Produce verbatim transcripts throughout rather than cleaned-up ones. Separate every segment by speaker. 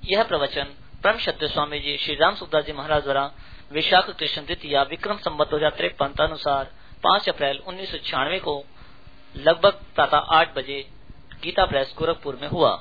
Speaker 1: यह प्रवचन परम सत्य स्वामी जी श्री राम सुखदास जी महाराज द्वारा विशाख कृष्ण द्वितीया विक्रम संवत दो हजार तिरपन अनुसार पाँच अप्रैल उन्नीस सौ छियानवे को लगभग प्रातः आठ बजे गीता प्रेस गोरखपुर में हुआ।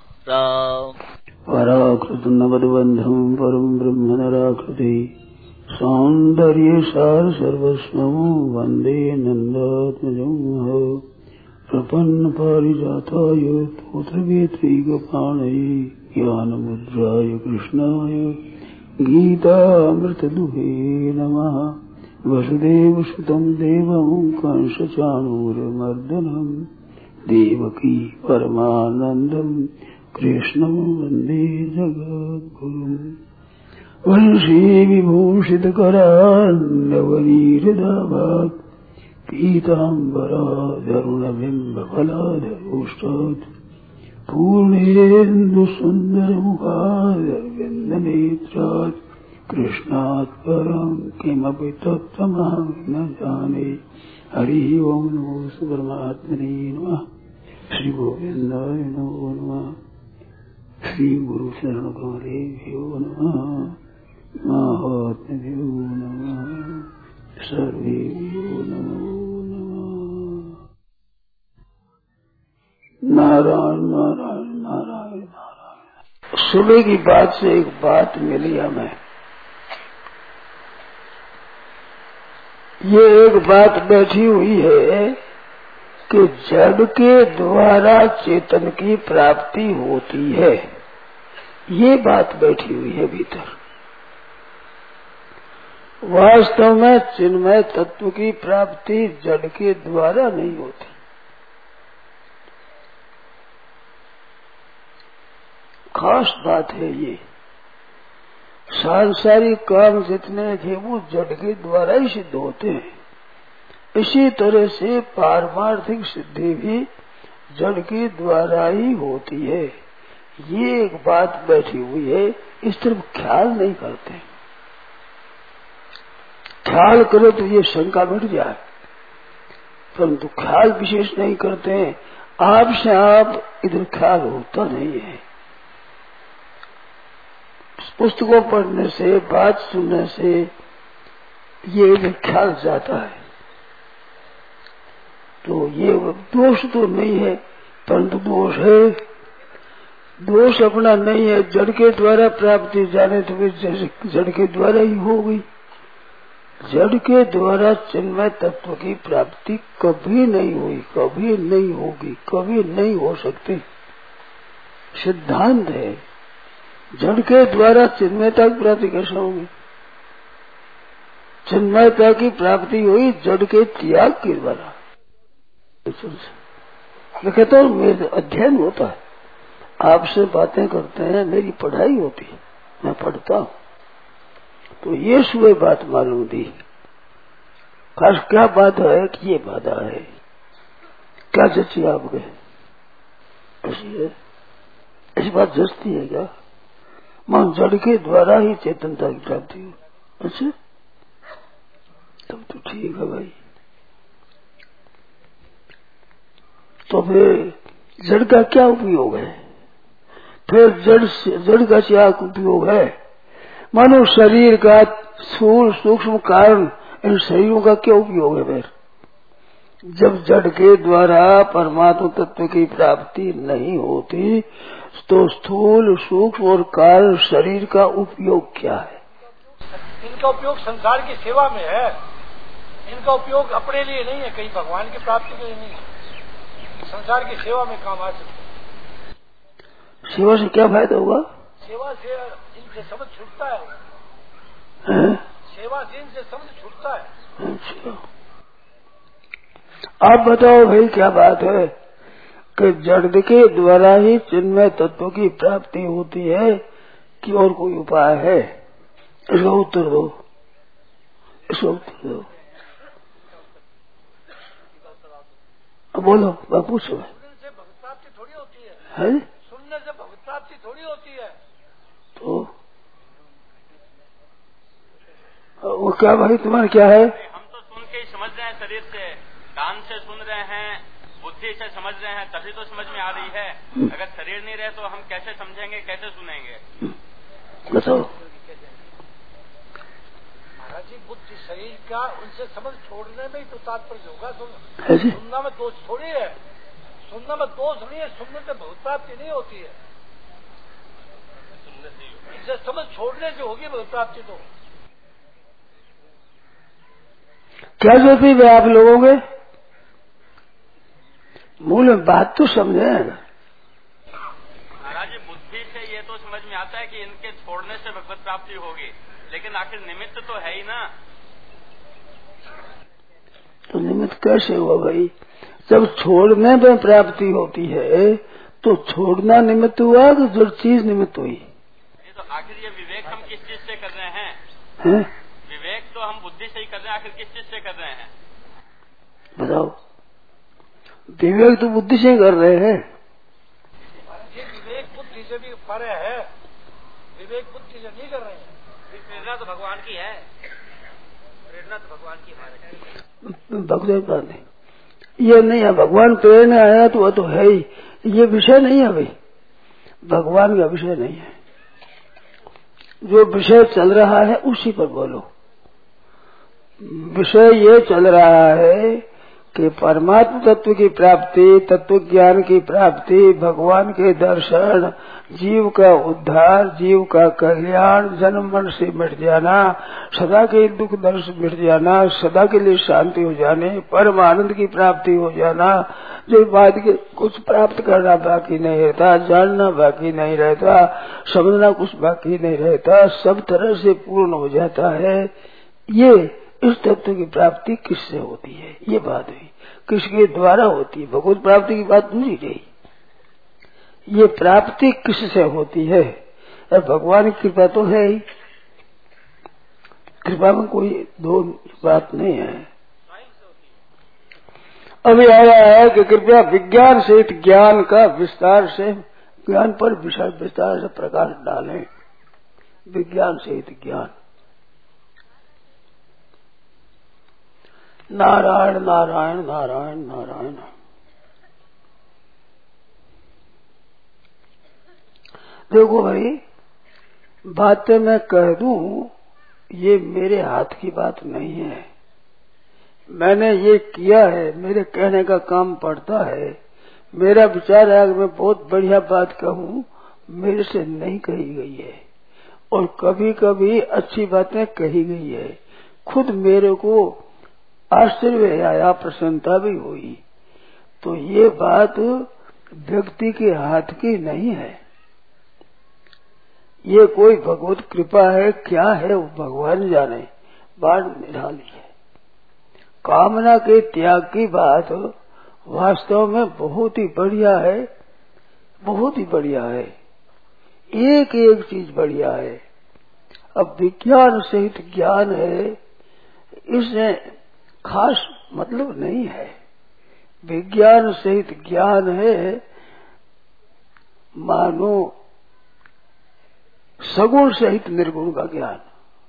Speaker 2: पराकृतनवद्बन्धं परम ब्रह्म नराकृति सौन्दर्य सार सर्वस्वं वन्दे नन्दात्मजं प्रपन्न पारिजाताय पुत्रवेत्रैकपाणये ज्ञानमुद्राय कृष्णाय गीतामृतदुहे नमः। वसुदेवसुतं देवं कंसचाणूरमर्दनं देवकी परमानन्दं कृष्णं वन्दे जगद्गुरुम्। वंशी विभूषितकरान्नवनीहृदाभात् पीताम्बरादरुणबिम्बफलादरोष्टात् पूर्णेन्दुसुन्दरमुखादरविन्दनेत्रात् कृष्णात् परं किमपि तत्त्वमहं न जाने। हरि ओं नमो परमात्मने नमः। श्री गोविन्दाय नमो नमः। श्री गुरु शरण कमलेभ्यो नमः। महात्म्यो नमः। सर्वेभ्यो नमो नमः। नारायण नारायण नारायण नारायण। सुबह की बात से एक बात मिली हमें। ये एक बात बैठी हुई है कि जड़ के द्वारा चेतन की प्राप्ति होती है। ये बात बैठी हुई है भीतर। वास्तव में चिन्मय तत्व की प्राप्ति जड़ के द्वारा नहीं होती। खास बात है ये। सांसारिक काम जितने थे वो जड़ के द्वारा ही सिद्ध होते हैं। इसी तरह से पारमार्थिक सिद्धि भी जड़ के द्वारा ही होती है। ये एक बात बैठी हुई है। इस तरफ ख्याल नहीं करते। ख्याल करो तो ये शंका मिट जाए, परंतु ख्याल विशेष नहीं करते हैं। आपसे आप इधर ख्याल होता नहीं है। पुस्तकों पढ़ने से, बात सुनने से ये इधर ख्याल जाता है। तो ये दोष तो नहीं है, परंतु दोष है। दोष अपना नहीं है। जड़ के द्वारा प्राप्ति जाने तो जड़ के द्वारा ही हो गई। जड़ के द्वारा चिन्मय तत्व की प्राप्ति कभी नहीं हुई, कभी नहीं होगी, कभी नहीं हो सकती। सिद्धांत है। जड़ के द्वारा चिन्मयता की प्राप्ति कैसे होगी? चिन्मयता की प्राप्ति हुई जड़ के त्याग के द्वारा। मैं कहता हूँ मेरा अध्ययन होता है, आपसे बातें करते हैं, मेरी पढ़ाई होती है, मैं पढ़ता हूँ। तो ये सुबह बात मालूम दी। खास क्या बात है कि ये बाधा है। क्या जची आप गए? ऐसी है, ऐसी बात जचती है क्या? मन जड़ के द्वारा ही चेतनता की प्राप्ति हो। अच्छा, तब तो ठीक है भाई। तो फिर जड़ का क्या उपयोग है? फिर जड़ से जड़ का क्या उपयोग है? मानो शरीर का स्थूल सूक्ष्म कारण, इन शरीरों का क्या उपयोग है? फिर जब जड़ के द्वारा परमात्मा तत्व की प्राप्ति नहीं होती तो स्थूल सूक्ष्म और कारण शरीर का उपयोग क्या है?
Speaker 3: इनका उपयोग संसार की सेवा में है। इनका उपयोग अपने लिए नहीं है, कहीं भगवान की प्राप्ति के लिए नहीं है। संसार की सेवा में काम आ सकते।
Speaker 2: सेवा से क्या फायदा होगा?
Speaker 3: सेवा से इनसे समझ छूटता है,
Speaker 2: है?
Speaker 3: सेवा से इनसे समझ छूटता है।
Speaker 2: अच्छा, आप बताओ भाई क्या बात है कि जड़ के द्वारा ही चिन्मय तत्व की प्राप्ति होती है कि और कोई उपाय है? इसका उत्तर दो, इसका उत्तर दो। अब बोलो, मैं पूछो।
Speaker 3: सुनने से भगवत प्राप्ति थोड़ी होती है,
Speaker 2: है?
Speaker 3: सुनने से भगवत प्राप्ति थोड़ी होती है।
Speaker 2: तो वो क्या भाई तुम्हारा क्या है?
Speaker 4: हम तो सुन के ही समझ रहे हैं, शरीर से, कान से सुन रहे हैं, बुद्धि से समझ रहे हैं, तभी तो समझ में आ रही है। अगर शरीर नहीं रहे तो हम कैसे समझेंगे, कैसे सुनेंगे?
Speaker 2: बताओ।
Speaker 3: महाराज जी बुद्धि शरीर का उनसे समझ छोड़ने में ही तो तात्पर्य होगा।
Speaker 2: है जी?
Speaker 3: सुनना में दोष थोड़ी है, सुनना में दोष नहीं है, सुनने से बहुत प्राप्ति नहीं होती है, इनसे समझ छोड़ने से होगी बहुत प्राप्ति। तो
Speaker 2: क्या जरूरत है आप लोगों के मूल में बात तो समझे।
Speaker 4: महाराज जी बुद्धि से ये तो समझ में आता है कि इनके छोड़ने से भगवत प्राप्ति होगी, लेकिन आखिर निमित्त तो है ही ना।
Speaker 2: तो निमित्त कैसे हुआ भाई? जब छोड़ने में प्राप्ति होती है तो छोड़ना निमित्त हुआ कि जो चीज निमित्त हुई?
Speaker 4: ये तो आखिर ये विवेक हम किस चीज से कर रहे हैं?
Speaker 2: हैं?
Speaker 4: विवेक तो हम बुद्धि से ही कर रहे हैं, आखिर किस चीज से कर रहे हैं?
Speaker 2: बताओ। विवेक तो बुद्धि से ही कर रहे हैं।
Speaker 3: ये विवेक बुद्धि से भी परे है, विवेक बुद्धि से नहीं कर रहे हैं। प्रेरणा तो भगवान की है, प्रेरणा तो भगवान की है।
Speaker 2: भगवान बात नहीं, ये नहीं है। भगवान प्रेरणा आया तो वह तो है ही, ये विषय नहीं है भाई, भगवान का विषय नहीं है। जो विषय चल रहा है उसी पर बोलो। विषय ये चल रहा है कि परमात्मा तत्व की प्राप्ति, तत्व ज्ञान की प्राप्ति, भगवान के दर्शन, जीव का उद्धार, जीव का कल्याण, जन्म मरण से मिट जाना, सदा के दुख दर्द से मिट जाना, सदा के लिए शांति हो जाने, परम आनंद की प्राप्ति हो जाना, जो बाद के कुछ प्राप्त करना बाकी नहीं रहता, जानना बाकी नहीं रहता, समझना कुछ बाकी नहीं रहता, सब तरह से पूर्ण हो जाता है। ये इस तत्व की प्राप्ति किससे होती है? ये बात हुई, किसके द्वारा होती है? भगवत प्राप्ति की बात दूसरी रही। ये प्राप्ति किससे होती है? भगवान की कृपा तो है ही, कृपा में कोई दो बात नहीं है। अभी आया है कि कृपया विज्ञान सहित ज्ञान का विस्तार से, ज्ञान पर विशाल विस्तार से प्रकाश डालें। विज्ञान सहित ज्ञान, नारायण नारायण नारायण नारायण। देखो भाई, बातें मैं कह दूं, ये मेरे हाथ की बात नहीं है। मैंने ये किया है, मेरे कहने का काम पड़ता है। मेरा विचार है, अगर मैं बहुत बढ़िया बात कहूं, मेरे से नहीं कही गई है, और कभी कभी अच्छी बातें कही गई है। खुद मेरे को आश्चर्य आया, प्रसन्नता भी हुई। तो ये बात व्यक्ति के हाथ की नहीं है, ये कोई भगवत कृपा है। क्या है वो भगवान जाने, बात निराली है। कामना के त्याग की बात वास्तव में बहुत ही बढ़िया है, बहुत ही बढ़िया है, एक एक चीज बढ़िया है। अब विज्ञान सहित ज्ञान है, इसने खास मतलब नहीं है। विज्ञान सहित ज्ञान है, मानो सगुण सहित निर्गुण का ज्ञान।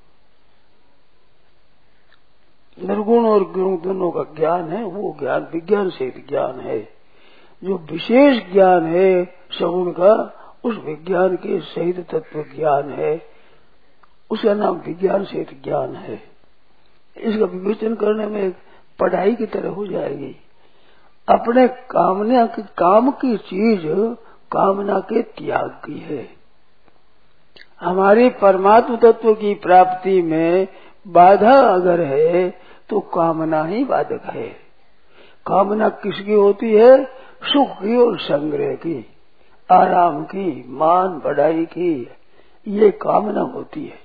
Speaker 2: निर्गुण और गुण दोनों का ज्ञान है, वो ज्ञान विज्ञान सहित ज्ञान है। जो विशेष ज्ञान है सगुण का, उस विज्ञान के सहित तत्व ज्ञान है, उसका नाम विज्ञान सहित ज्ञान है। इसका विवेचन करने में पढ़ाई की तरह हो जाएगी। अपने कामना की, काम की चीज कामना के त्याग की है। हमारी परमात्म तत्व की प्राप्ति में बाधा अगर है तो कामना ही बाधक है। कामना किसकी होती है? सुख की और संग्रह की, आराम की, मान बढ़ाई की, ये कामना होती है।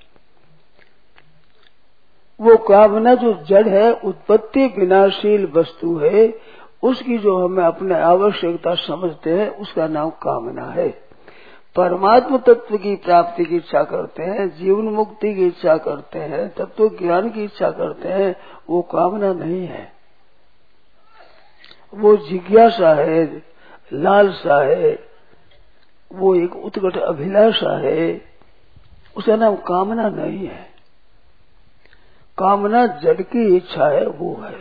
Speaker 2: वो कामना जो जड़ है, उत्पत्ति विनाशील वस्तु है, उसकी जो हमें अपने आवश्यकता समझते हैं, उसका नाम कामना है। परमात्म तत्व की प्राप्ति की इच्छा करते हैं, जीवन मुक्ति की इच्छा करते हैं, तत्व ज्ञान की इच्छा करते हैं, वो कामना नहीं है, वो जिज्ञासा है, लालसा है, वो एक उत्कट अभिलाषा है, उसका नाम कामना नहीं है। कामना जड़ की इच्छा है, वो है।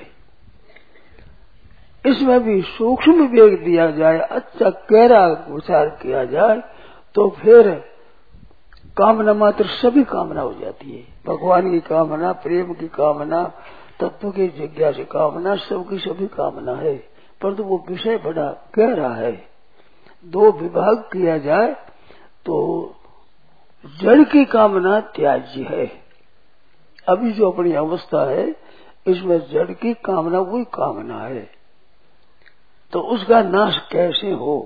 Speaker 2: इसमें भी सूक्ष्म विवेक दिया जाए, अच्छा गहरा विचार किया जाए, तो फिर कामना मात्र सभी कामना हो जाती है। भगवान की कामना, प्रेम की कामना, तत्व की जिज्ञासा कामना, सबकी सभी कामना है, परंतु वो विषय बड़ा गहरा है। दो विभाग किया जाए तो जड़ की कामना त्याज्य है। अभी जो अपनी अवस्था है इसमें जड़ की कामना वही कामना है, तो उसका नाश कैसे हो?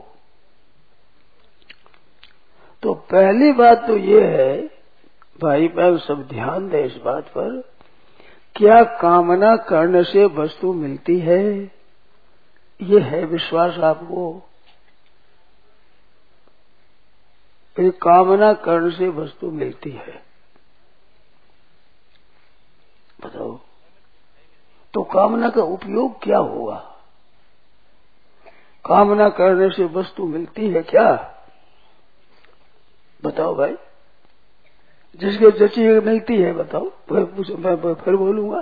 Speaker 2: तो पहली बात तो ये है, भाई बहन सब ध्यान दें इस बात पर, क्या कामना करने से वस्तु मिलती है? ये है विश्वास आपको? ये कामना करने से वस्तु मिलती है, बताओ तो कामना का उपयोग क्या हुआ? कामना करने से वस्तु मिलती है क्या? बताओ भाई, जिसके जची मिलती है बताओ, मैं फिर बोलूंगा।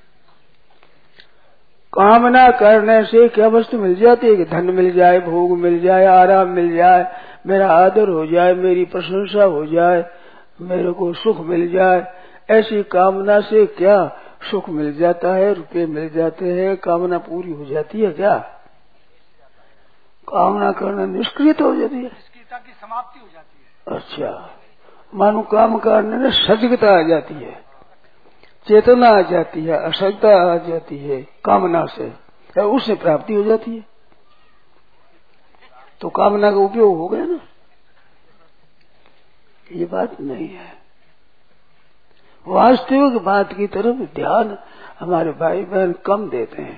Speaker 2: कामना करने से क्या वस्तु मिल जाती है? कि धन मिल जाए, भोग मिल जाए, आराम मिल जाए, मेरा आदर हो जाए, मेरी प्रशंसा हो जाए, मेरे को सुख मिल जाए। ऐसी कामना से क्या सुख मिल जाता है, रुपये मिल जाते हैं, कामना पूरी हो जाती है क्या? कामना करना निष्क्रिय हो जाती है,
Speaker 3: निष्क्रियता की समाप्ति हो जाती है।
Speaker 2: अच्छा, मानो काम करने में सजगता आ जाती है, चेतना आ जाती है, असजता आ जाती है कामना से, उससे प्राप्ति हो जाती है। तो कामना का उपयोग हो गया ना? ये बात नहीं है। वास्तविक बात की तरफ ध्यान हमारे भाई बहन कम देते हैं।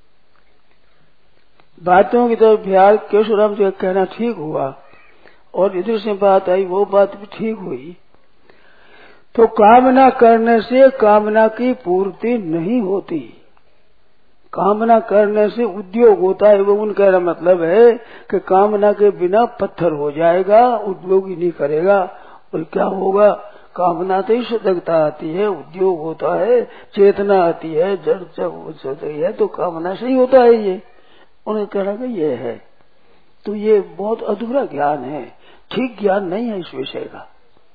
Speaker 2: बातों की तरफ ध्यान केशवराम जी का कहना ठीक हुआ, और इधर से बात आई वो बात भी ठीक हुई। तो कामना करने से कामना की पूर्ति नहीं होती, कामना करने से उद्योग होता है। वो उनका मतलब है कि कामना के बिना पत्थर हो जाएगा, उद्योग ही नहीं करेगा। और क्या होगा? कामना तो ही सजगता आती है, उद्योग होता है, चेतना आती है, जड़ जब होती है, तो कामना से ही होता है। ये उन्हें कहना कि ये है, तो ये बहुत अधूरा ज्ञान है, ठीक ज्ञान नहीं है इस विषय का।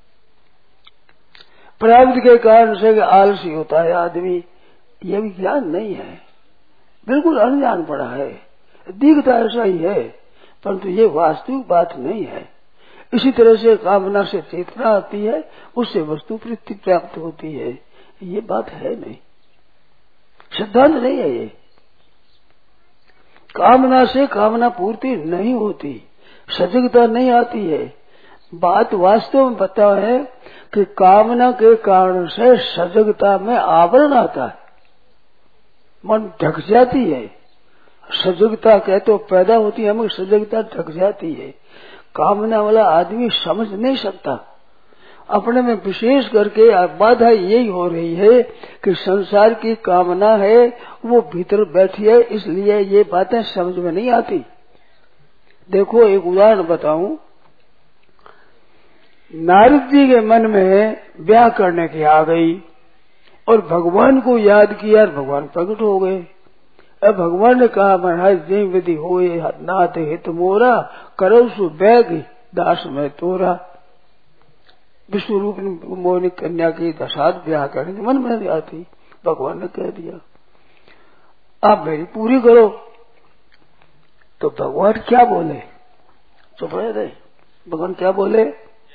Speaker 2: प्रारब्ध के कारण से आलसी होता है आदमी, ये भी ज्ञान नहीं है, बिल्कुल अनजान पड़ा है, दिखता ऐसा ही है, परंतु ये वास्तविक बात नहीं है। इसी तरह से कामना से चेतना आती है, उससे वस्तु वृत्ति प्राप्त होती है, ये बात है नहीं, सिद्धांत नहीं है ये। कामना से कामना पूर्ति नहीं होती, सजगता नहीं आती है। बात वास्तव में पता है कि कामना के कारण से सजगता में आवरण आता है, मन ढक जाती है। सजगता कह तो पैदा होती है, मगर सजगता ढक जाती है। कामना वाला आदमी समझ नहीं सकता। अपने में विशेष करके बाधा यही हो रही है कि संसार की कामना है, वो भीतर बैठी है, इसलिए ये बातें समझ में नहीं आती। देखो एक उदाहरण बताऊं, नारद जी के मन में ब्याह करने की आ गई और भगवान को याद किया, भगवान प्रकट हो गए। अब भगवान ने कहा, महाराज जय विधि होए नाथ हित मोरा, करो सु बैग दास में तोरा। विश्व रूप मोहनी कन्या की दशात ब्याह करने के मन में नहीं आती, भगवान ने कह दिया आप मेरी पूरी करो। तो भगवान क्या बोले? चुप रहे। भगवान क्या बोले?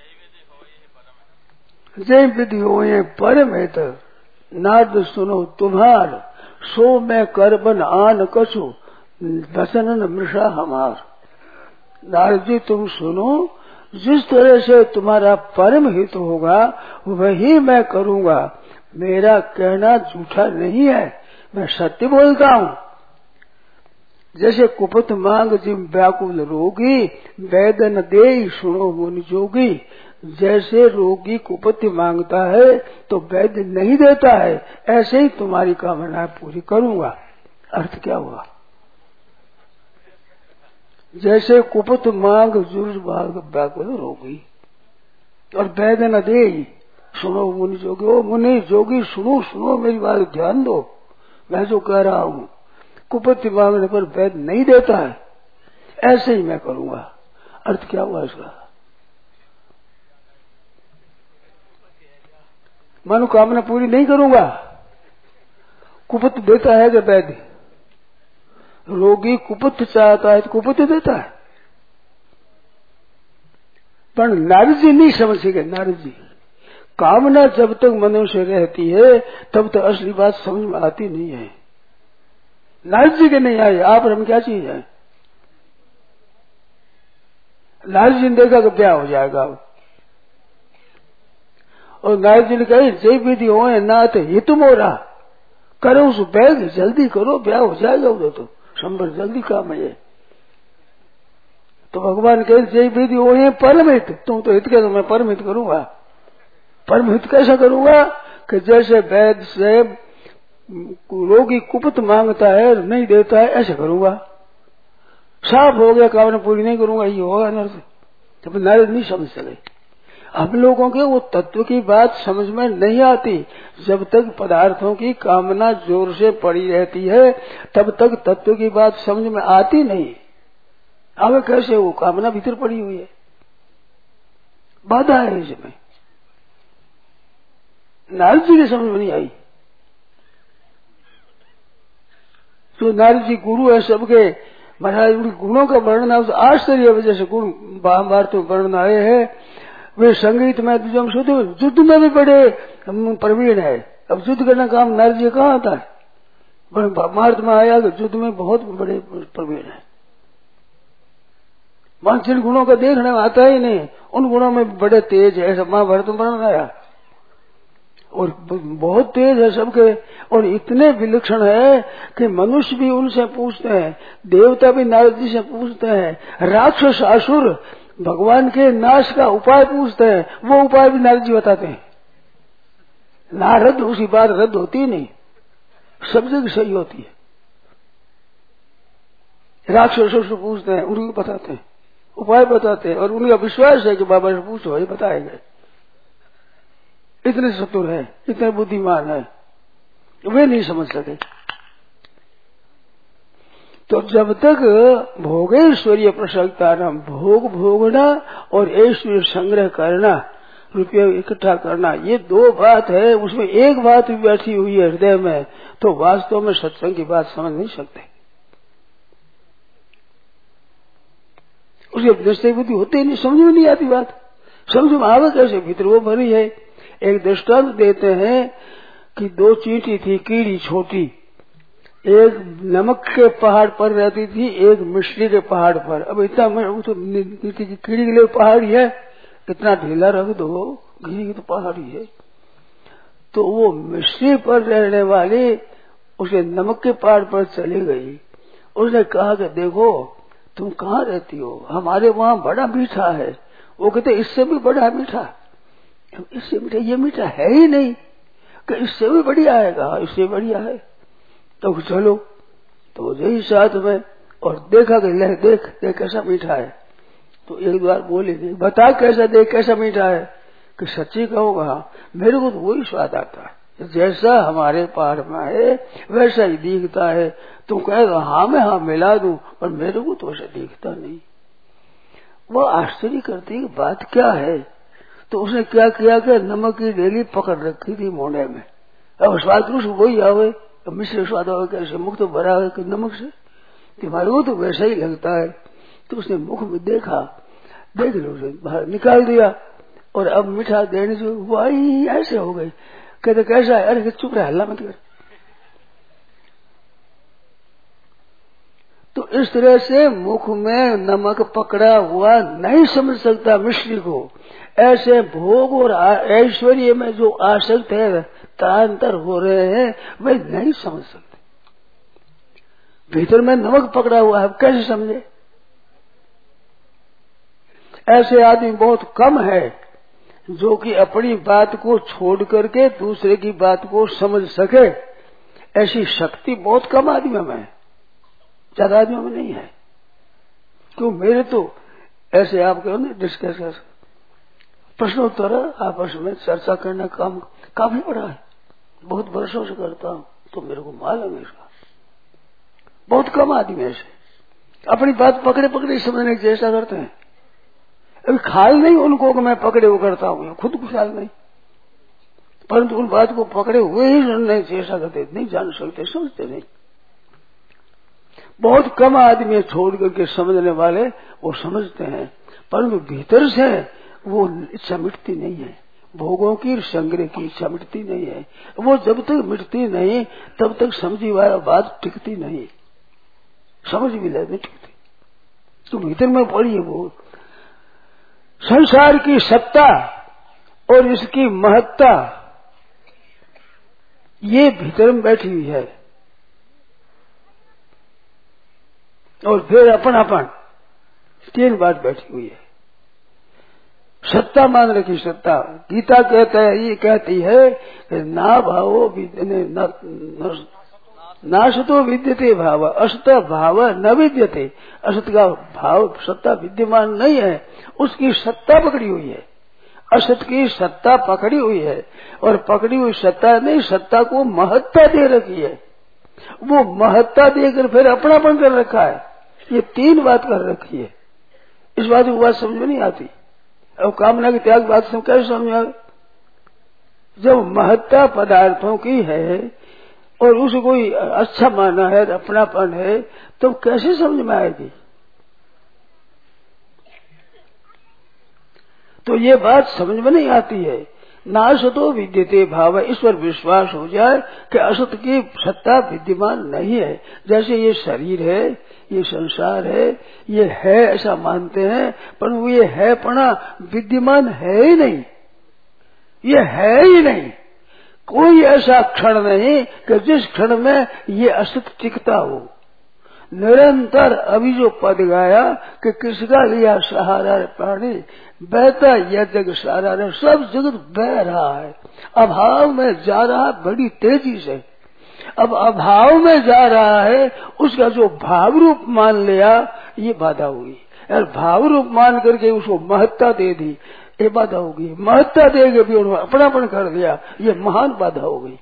Speaker 2: जय विधि होए परम हित, नारद सुनो तुम्हार, सो मैं करबन आन कछु, दसनन मृषा हमार। नारद जी तुम सुनो, जिस तरह से तुम्हारा परम हित होगा वही मैं करूंगा। मेरा कहना झूठा नहीं है, मैं सत्य बोलता हूँ। जैसे कुपत मांग जिम व्याकुल रोगी, वेदन दे सुनो मुनि जोगी। जैसे रोगी कुपति मांगता है तो वैद्य नहीं देता है, ऐसे ही तुम्हारी कामना पूरी करूंगा। अर्थ क्या हुआ? जैसे कुपत मांग जुर्ज भाग व्याकुल रोगी, और वैद्य न दे सुनो मुनि जोगी। ओ मुनि जोगी सुनो सुनो, मेरी बात ध्यान दो, मैं जो कह रहा हूँ। कुपति मांगने पर वैद्य नहीं देता है, ऐसे ही मैं करूंगा। अर्थ क्या हुआ इसका? मनोकामना पूरी नहीं करूंगा। कुपथ देता है कि वैद्य? रोगी कुपथ चाहता है तो कुपथ देता है। पर नारद जी नहीं समझ सके। नारद जी, कामना जब तक मनुष्य रहती है तब तक असली बात समझ में आती नहीं है। नारद जी के नहीं आए, आप हम क्या चीज है? नारद जी ने देखा कि ब्याह हो जाएगा, और नारद जी ने कही जय विधि हो ना थे ये तुम हो रहा करो उस बैग जल्दी करो, ब्याह हो जाएगा उधर तो संबर जल्दी काम है ये। तो भगवान कहे जय विधि हो परमहित, तुम तो हित कह दो, मैं परमहित करूंगा। परमहित कैसा करूंगा कि जैसे वैद्य से रोगी कुपथ मांगता है नहीं देता है, ऐसे करूंगा। साफ हो गया, कामना पूरी नहीं करूंगा, ये होगा नर्स। जब नारद नहीं समझ सके। हम लोगों के वो तत्व की बात समझ में नहीं आती। जब तक पदार्थों की कामना जोर से पड़ी रहती है तब तक तत्व की बात समझ में आती नहीं। अब कैसे वो कामना भीतर पड़ी हुई है, बाधा है इसमें। नारद जी की समझ में नहीं आई। तो नारद जी गुरु है सबके, महाराज उनके गुणों का वर्णन आश्चर्य वजह से गुण महाभारत में वर्णन आए हैं। वे संगीत में युद्ध में भी बड़े प्रवीण है। अब युद्ध करना काम नारद जी कहाँ आता है? महाभारत में आया कि युद्ध में बहुत बड़े प्रवीण है। मान जिन गुणों का देखने में आता ही नहीं, उन गुणों में बड़े तेज है, सब महाभारत में वर्णन आया। और बहुत तेज है सबके, और इतने विलक्षण है कि मनुष्य भी उनसे पूछते हैं, देवता भी नारद जी से पूछते हैं, राक्षस असुर भगवान के नाश का उपाय पूछते हैं, वो उपाय भी नारद जी बताते हैं। नारद उसी बात रद्द होती नहीं, सब जगह सही होती है। राक्षस असुर पूछते हैं, उनको बताते हैं, उपाय बताते हैं, और उनका विश्वास है कि बाबा से पूछो ये बताएंगे। इतने चतुर है, इतने बुद्धिमान है, वे नहीं समझ सके। तो जब तक भोगेश्वरीय प्रसक्ता न भोग भोगना और ऐश्वर्य संग्रह करना, रुपये इकट्ठा करना, ये दो बात है, उसमें एक बात भी बैठी हुई है हृदय में, तो वास्तव में सत्संग की बात समझ नहीं सकते। उसके दृष्टि बुद्धि होते ही नहीं, समझ में नहीं आती बात। समझ में आवे कैसे? भीतर वो भरी है। एक दृष्टांत देते हैं कि दो चींटी थी, कीड़ी छोटी, एक नमक के पहाड़ पर रहती थी, एक मिश्री के पहाड़ पर। अब इतना तो कीड़ी के लिए पहाड़ी है, इतना ढीला रख दो, कीड़ी की तो पहाड़ी है। तो वो मिश्री पर रहने वाली उसे नमक के पहाड़ पर चली गई। उसने कहा कि देखो तुम कहाँ रहती हो, हमारे वहाँ बड़ा मीठा है। वो कहते इससे भी बड़ा मीठा, इससे मीठा, ये मीठा है ही नहीं कि इससे भी बढ़िया आएगा, इससे बढ़िया है। तो चलो, तो यही साथ में, और देखा कि ले देख देख कैसा मीठा है। तो एक बार बोले नहीं, बता कैसा देख कैसा मीठा है? कि सच्ची कहूँगा मेरे को तो वही स्वाद आता है, जैसा हमारे पहाड़ में है वैसा ही दिखता है। तुम कहेगा हाँ मैं हाँ मिला दूं, पर मेरे को तो ऐसा दिखता नहीं। वो आश्चर्य करती कि बात क्या है। तो उसने क्या किया कि नमक की डेली पकड़ रखी थी मोड़े में। अब स्वाद रूस वही आवे, मिश्र स्वाद आवे, कैसे मुख तो भरा है कि नमक से, तुम्हारे को तो वैसा ही लगता है। तो उसने मुख में देखा, देख लो उसे बाहर निकाल दिया, और अब मीठा देने से वही ऐसे हो गई। कहते कैसा है? अरे चुप रहा, हल्ला मत कर। तो इस तरह से मुख में नमक पकड़ा हुआ नहीं समझ सकता मिश्री को। ऐसे भोग और ऐश्वर्य में जो आसक्त है, तरांतर हो रहे हैं, वे नहीं समझ सकते। भीतर में नमक पकड़ा हुआ है, कैसे समझे? ऐसे आदमी बहुत कम है जो कि अपनी बात को छोड़ करके दूसरे की बात को समझ सके। ऐसी शक्ति बहुत कम आदमियों में है, ज्यादा आदमियों में नहीं है। क्यों? मेरे तो ऐसे आप कहो ना डिस्कस, प्रश्नोत्तर आपस में चर्चा करना काम काफी बड़ा है, बहुत वर्षों से करता हूँ, तो मेरे को मालूम है इसका। बहुत कम आदमी ऐसे अपनी बात पकड़े पकड़े समझने की चेष्टा करते हैं। अभी ख्याल नहीं उनको कि मैं पकड़े वो करता हूँ, खुद को ख्याल नहीं। परंतु उन बात को पकड़े हुए ही नहीं चेष्टा करते, नहीं जान सकते, समझते नहीं। बहुत कम आदमी छोड़ करके समझने वाले वो समझते हैं, परंतु भीतर से वो इच्छा मिटती नहीं है, भोगों की संग्रह की इच्छा मिटती नहीं है। वो जब तक मिटती नहीं तब तक समझी वाला बात टिकती नहीं, समझ भी नहीं टिकती। तो भीतर में पड़ी है वो संसार की सत्ता और इसकी महत्ता, ये भीतर में बैठी हुई है। और फिर अपनापन, तीन बात बैठी हुई है। सत्ता मान रखी, सत्ता गीता कहता है, ये कहती है कि ना भावो नाशतो विद्यते भाव, असत भाव न विद्यते। असत का भाव सत्ता विद्यमान नहीं है, उसकी सत्ता पकड़ी हुई है, असत की सत्ता पकड़ी हुई है। और पकड़ी हुई सत्ता नहीं, सत्ता को महत्ता दे रखी है, वो महत्ता देकर फिर अपनापन कर रखा है। ये तीन बात कर रखी है। इस बात की बात समझ में नहीं आती। अब कामना की त्याग बात सब कैसे समझ आए? जब महत्ता पदार्थों की है और उसे कोई अच्छा माना है, अपनापन है, तो कैसे समझ में आएगी? तो ये बात समझ में नहीं आती है। नासतो विद्यते भाव, इस पर विश्वास हो जाए कि असत की सत्ता विद्यमान नहीं है। जैसे ये शरीर है, ये संसार है, ये है ऐसा मानते हैं, पर वो ये है पना विद्यमान है ही नहीं, ये है ही नहीं। कोई ऐसा क्षण नहीं कि जिस क्षण में ये असत टिकता हो। निरंतर अभी जो पद गाया कि किसका लिया सहारा प्राणी, बहता यह जग सारा रे, सब जगत बह रहा है, अभाव में जा रहा बड़ी तेजी से। अब अभाव में जा रहा है, उसका जो भाव रूप मान लिया, ये बाधा हुई। और भाव रूप मान करके उसको महत्ता दे दी, ये बाधा होगी। महत्ता देके भी उन्होंने अपनापन कर दिया, ये महान बाधा हो गई।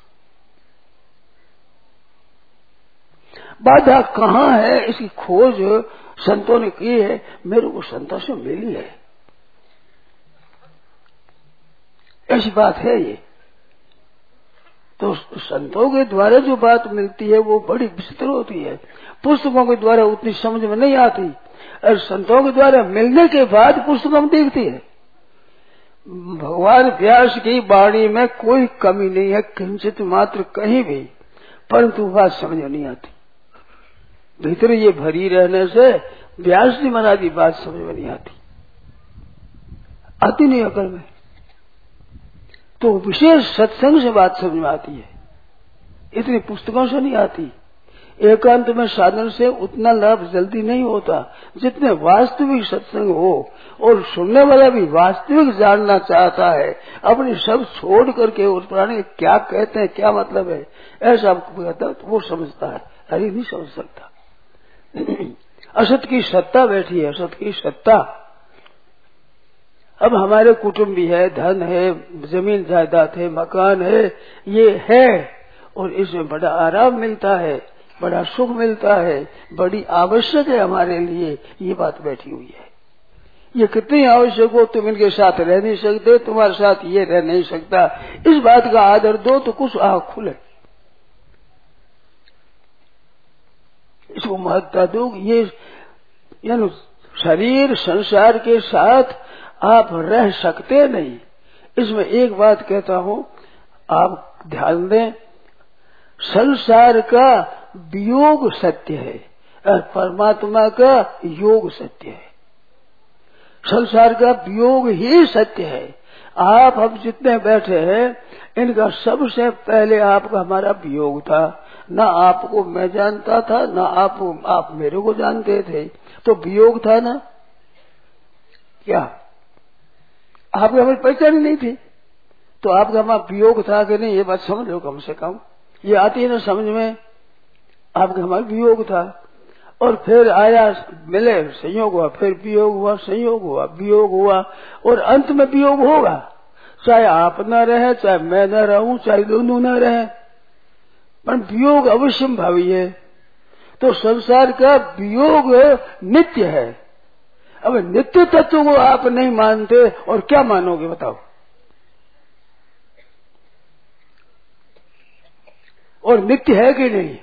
Speaker 2: बाधा कहाँ है, इसकी खोज संतों ने की है, मेरे को संतों से मिली है, ऐसी बात है ये। तो संतों के द्वारा जो बात मिलती है वो बड़ी विचित्र होती है, पुस्तकों के द्वारा उतनी समझ में नहीं आती, और संतों के द्वारा मिलने के बाद पुस्तकों में दिखती है। भगवान व्यास की वाणी में कोई कमी नहीं है, किंचित मात्र कहीं भी, परंतु बात समझ में नहीं आती। भीतर ये भरी रहने से व्यास जी महाराज की बात समझ में नहीं आती, आती नहीं अकल में। तो विशेष सत्संग से बात समझ में आती है, इतनी पुस्तकों से नहीं आती। एकांत में साधन से उतना लाभ जल्दी नहीं होता जितने वास्तविक सत्संग हो, और सुनने वाला भी वास्तविक जानना चाहता है, अपनी सब छोड़ करके उस प्राणी क्या कहते हैं, क्या मतलब है, ऐसा आपको कहता तो वो समझता है, हरी नहीं समझ सकता। असत की सत्ता बैठी है, असत की सत्ता। अब हमारे कुटुंबी है, धन है, जमीन जायदाद है, मकान है, ये है, और इसमें बड़ा आराम मिलता है, बड़ा सुख मिलता है, बड़ी आवश्यक है हमारे लिए, ये बात बैठी हुई है। ये कितनी आवश्यक हो, तुम इनके साथ रह नहीं सकते, तुम्हारे साथ ये रह नहीं सकता, इस बात का आदर दो तो कुछ आँख खुले, इसको महत्ता दो। ये यानी शरीर संसार के साथ आप रह सकते नहीं। इसमें एक बात कहता हूं, आप ध्यान दें, संसार का वियोग सत्य है और परमात्मा का योग सत्य है। संसार का वियोग ही सत्य है। आप अब जितने बैठे हैं, इनका सबसे पहले आपका हमारा वियोग था। ना आपको मैं जानता था, ना आप आप मेरे को जानते थे, तो वियोग था ना। क्या आपको हमारी पहचान नहीं थी, तो आपका हमारा वियोग था कि नहीं, ये बात समझ लो कम से कम। ये आती है ना समझ में, आपका हमारा वियोग था, और फिर आया मिले, संयोग हुआ, फिर वियोग हुआ, संयोग हुआ, वियोग हुआ, और अंत में वियोग होगा। चाहे आप न रहे, चाहे मैं न रहूं, चाहे दोनों न रहे, पर वियोग अवश्य भावी है। तो संसार का वियोग नित्य है। अब नित्य तत्व को आप नहीं मानते और क्या मानोगे बताओ? और नित्य है कि नहीं?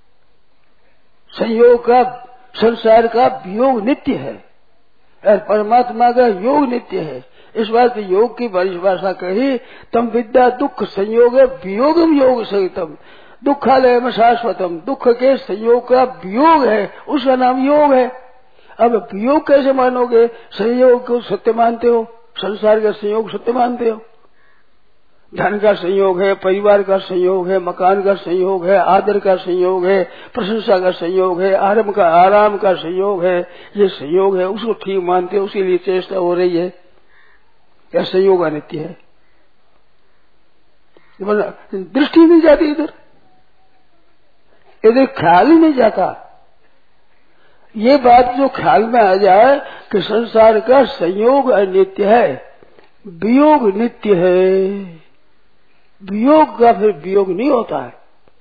Speaker 2: संयोग का, संसार का वियोग नित्य है और परमात्मा का योग नित्य है। इस बात योग की परिभाषा कही, तम विद्या दुख संयोग वियोगम योग सहितम दुखालय में शाश्वतम। दुख के संयोग का वियोग है, उसका नाम योग है। अब वियोग कैसे मानोगे? संयोग को सत्य मानते हो, संसार का संयोग सत्य मानते हो। धन का संयोग है, परिवार का संयोग है, मकान का संयोग है, आदर का संयोग है, प्रशंसा का संयोग है, आराम का आराम का संयोग है। ये संयोग है, उसको ठीक मानते हो, उसी लिए चेष्टा हो रही है। क्या संयोग अनित्य है? दृष्टि नहीं जाती इधर, इधर ख्याल ही नहीं जाता। ये बात जो ख्याल में आ जाए कि संसार का संयोग अनित्य है, वियोग नित्य है। वियोग का फिर वियोग नहीं होता है।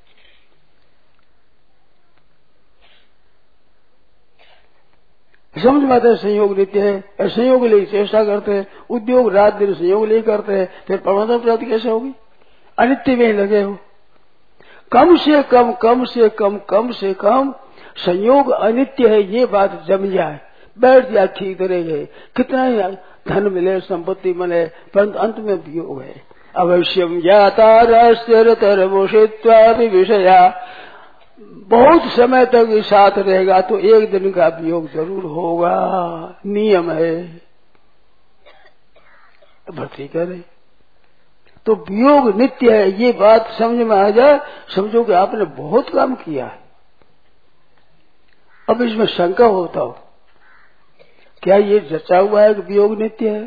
Speaker 2: समझ में आता है संयोग नित्य है, संयोग के लिए चेष्टा करते हैं, उद्योग रात दिन संयोग लिए करते हैं, फिर परमात्मा प्राप्ति कैसे होगी? अनित्य में लगे हो। कम से कम कम से कम कम से कम संयोग अनित्य है, ये बात जम जाए, बैठ जाए, ठीक रहेगा। कितना ही धन मिले, संपत्ति मिले, परंतु अंत में वियोग है। अवश्यम जातारस्थिरतरमुषित्वा विषया, बहुत समय तक ये साथ रहेगा तो एक दिन का वियोग जरूर होगा, नियम है। भक्ति करे तो वियोग नित्य है, ये बात समझ में आ जाए, समझो कि आपने बहुत काम किया है। अब इसमें शंका होता हो, क्या ये जचा हुआ है कि वियोग नित्य है,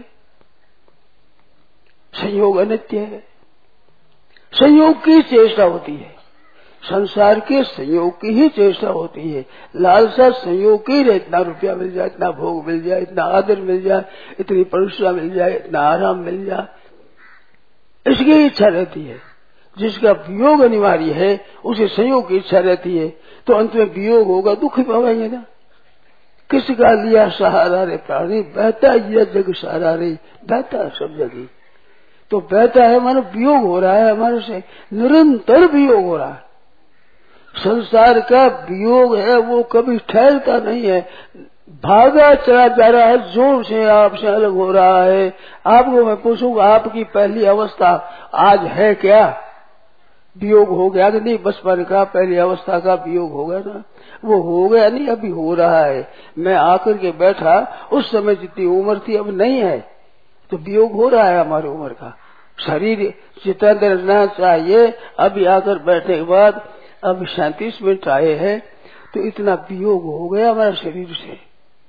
Speaker 2: संयोग अनित्य है? संयोग की चेष्टा होती है, संसार के संयोग की ही चेष्टा होती है। लालसा संयोग की रहे, इतना रुपया मिल जाए, इतना भोग मिल जाए, इतना आदर मिल जाए, इतनी परीक्षा मिल जाए, इतना आराम मिल जाए, इसकी इच्छा रहती है। जिसका वियोग अनिवार्य है उसे संयोग की इच्छा रहती है, तो अंत में वियोग होगा, दुख ही पाएंगे ना। किसका लिया सहारा रे प्राणी, बहता यह जग सहारा रे, बहता सब जगह। तो बहता है मानो वियोग हो रहा है, हमारे से निरंतर वियोग हो रहा है। संसार का वियोग है वो कभी ठहरता नहीं है, भागा चला जा रहा है, जोर से आपसे अलग हो रहा है। आपको मैं पूछूंगा, आपकी पहली अवस्था आज है क्या? वियोग हो गया कि नहीं? बचपन का पहली अवस्था का वियोग हो गया ना, वो हो गया नहीं, अभी हो रहा है। मैं आकर के बैठा, उस समय जितनी उम्र थी अब नहीं है, तो वियोग हो रहा है हमारी उम्र का। शरीर चितंदर रहना चाहिए, अभी आकर बैठने के बाद अब सैंतीस मिनट आए हैं तो इतना वियोग हो गया हमारे शरीर से।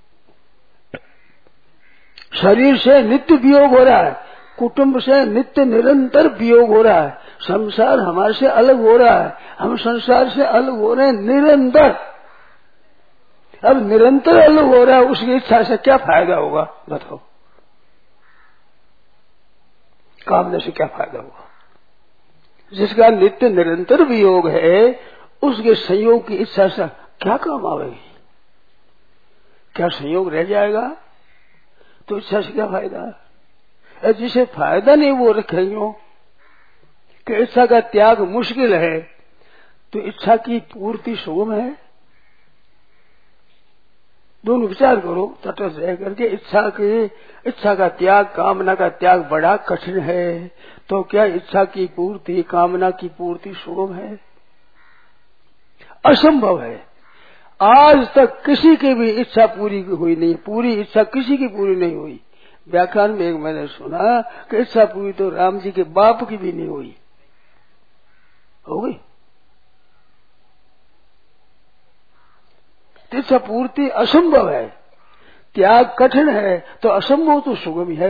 Speaker 2: शरीर से नित्य वियोग हो रहा है, कुटुंब से नित्य निरंतर वियोग हो रहा है, संसार हमारे से अलग हो रहा है, हम संसार से अलग हो रहे हैं निरंतर। अब निरंतर अलग हो रहा है, उसकी इच्छा से क्या फायदा होगा बताओ? कामने से क्या फायदा होगा? जिसका नित्य निरंतर वियोग है उसके संयोग की इच्छा से क्या काम आवेगी? क्या संयोग रह जाएगा? तो इच्छा से क्या फायदा है? जिसे फायदा नहीं वो रखेंगे कि इच्छा का त्याग मुश्किल है, तो इच्छा की पूर्ति सुगम है। दोनों विचार करो तटस्थ रह करके, इच्छा की इच्छा का त्याग, कामना का त्याग बड़ा कठिन है, तो क्या इच्छा की पूर्ति, कामना की पूर्ति सुगम है? असंभव है। आज तक किसी की भी इच्छा पूरी हुई नहीं, पूरी इच्छा किसी की पूरी नहीं हुई। व्याख्यान में एक मैंने सुना कि इच्छा पूरी तो राम जी के बाप की भी नहीं हुई, हो गई। इच्छा पूर्ति असंभव है, त्याग कठिन है, तो असंभव तो सुगम है।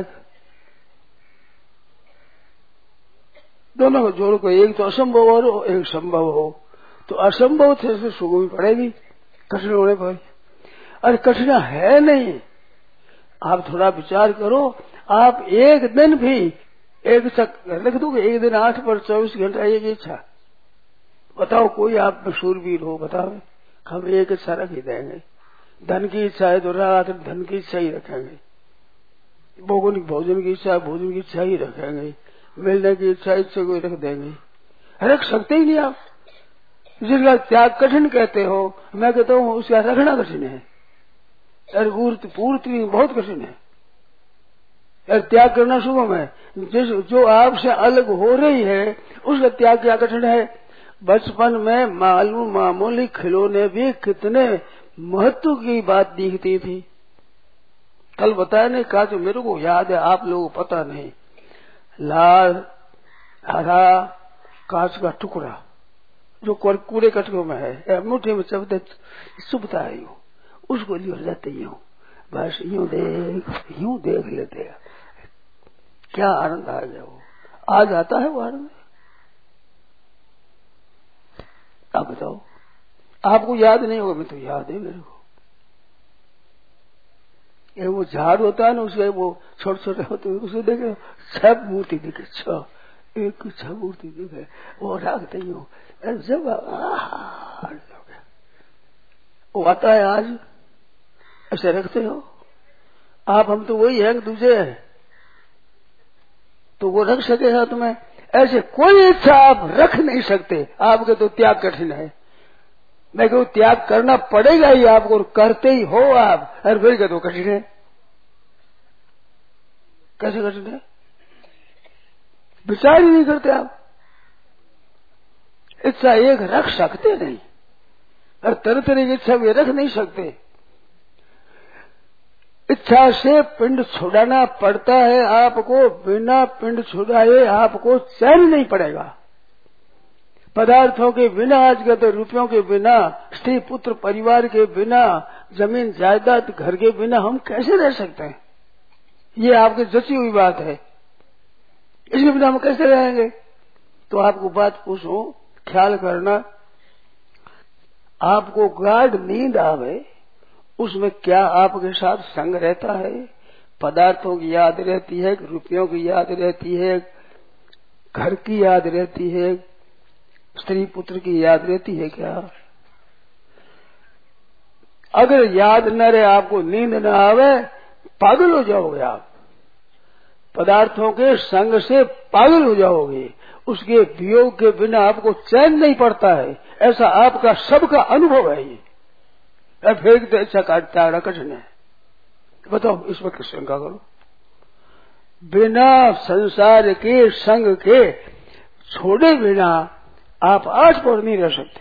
Speaker 2: दोनों को जोड़ को, एक तो असंभव हो एक संभव हो, तो असंभव से सुगम पड़ेगी कठिन होने पर। अरे कठिन है नहीं, आप थोड़ा विचार करो। आप एक दिन भी एक इच्छा लिख दोगे, एक दिन आठ पर चौबीस घंटा एक इच्छा, बताओ कोई आप में शूरवीर हो बताओ? हम एक इच्छा रख ही देंगे। धन की इच्छा है तो रात धन की इच्छा ही रखेंगे, भोजन भोजन की इच्छा भोजन की इच्छा ही रखेंगे, मिलने की इच्छा इच्छा को रख देंगे। रख सकते ही नहीं आप, जिसका त्याग कठिन कहते हो, मैं कहता हूँ उसका रखना कठिन है। और पूर्ति पूर्ति बहुत कठिन है। और त्याग करना सुगम है। जिस जो आपसे अलग हो रही है उसका त्याग क्या कठिन है। बचपन में मालूम मामूली खिलौने भी कितने महत्व की बात दिखती थी। कल बताया नहीं कहा, जो मेरे को याद है, आप लोगों को पता नहीं। लाल हरा कांच का टुकड़ा जो कूड़े कटकों में है, मुट्ठी में चबते चुभता है, यूं उसको लियो जाते यूं, बस यूं देख यूं देख लेते हैं, क्या आनंद आ गया। वो आज आता है वो आनंद। आप बताओ, आपको याद नहीं होगा, मैं तो याद है मेरे को। ये वो झाड़ होता है ना, उसके वो छोटे छोटे होते हैं, उसे देखे छह मूर्ति दिखे, छह एक छह मूर्ति दिखे, वो रखते ही हो। जब वो आता है आज ऐसे रखते हो आप, हम तो वही है दूसरे है, तो वो रख सकेगा तुम्हें। ऐसे कोई इच्छा आप रख नहीं सकते, आपके तो त्याग कठिन है। मैं कहूँ त्याग करना पड़ेगा ही आपको, और करते ही हो आप। अरे फिर क्या तो कठिन है, कैसे कठिन है, विचार ही नहीं करते आप। इच्छा एक रख सकते नहीं, और तरह तरह की इच्छा भी रख नहीं सकते। इच्छा से पिंड छुड़ाना पड़ता है आपको, बिना पिंड छुड़ाए आपको चैन नहीं पड़ेगा। पदार्थों के बिना, आज के तो रुपयों के बिना, स्त्री पुत्र परिवार के बिना, जमीन जायदाद घर के बिना हम कैसे रह सकते हैं। ये आपकी जची हुई बात है, इसके बिना हम कैसे रहेंगे। तो आपको बात पूछूं, ख्याल करना, आपको गाढ़ नींद आवे, उसमें क्या आपके साथ संग रहता है। पदार्थों की याद रहती है, रुपयों की याद रहती है, घर की याद रहती है, स्त्री पुत्र की याद रहती है क्या। अगर याद न रहे, आपको नींद न आवे, पागल हो जाओगे आप। पदार्थों के संग से पागल हो जाओगे, उसके वियोग के बिना आपको चैन नहीं पड़ता है। ऐसा आपका सबका अनुभव है। ये फिर तो इच्छा काटता कठिन है। बताओ इसमें किस शंका करो। बिना संसार के संग के छोड़े बिना आप आज पर नहीं रह सकते।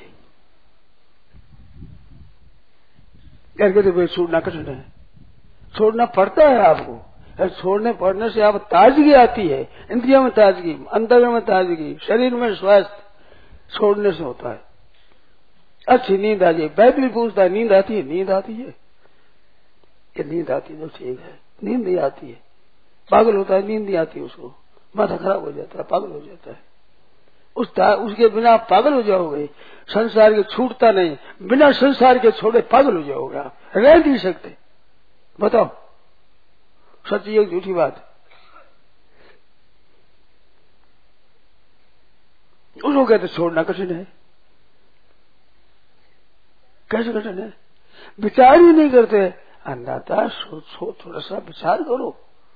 Speaker 2: करके तो भाई छोड़ना कठिन है, छोड़ना पड़ता है आपको। छोड़ने पड़ने से आप ताजगी आती है, इंद्रियों में ताजगी, अंतर्गण में ताजगी, शरीर में स्वास्थ्य छोड़ने से होता है। अच्छी नींद आ जाए, बैबल पूछता है नींद आती है, नींद आती है, ये नींद आती है तो ठीक है, नींद नहीं आती है, पागल होता है, नींद नहीं आती उसको, माथा खराब हो जाता है, पागल हो जाता है। उस उसके बिना आप पागल हो जाओगे। संसार के छूटता नहीं, बिना संसार के छोड़े पागल हो जाओगे, आप रह नहीं सकते। बताओ सच्ची एक झूठी बात। उसको कहते छोड़ना कठिन है। कैसे कठिन है, विचार ही नहीं करते। अंधाता सोचो, थोड़ा सा विचार करो,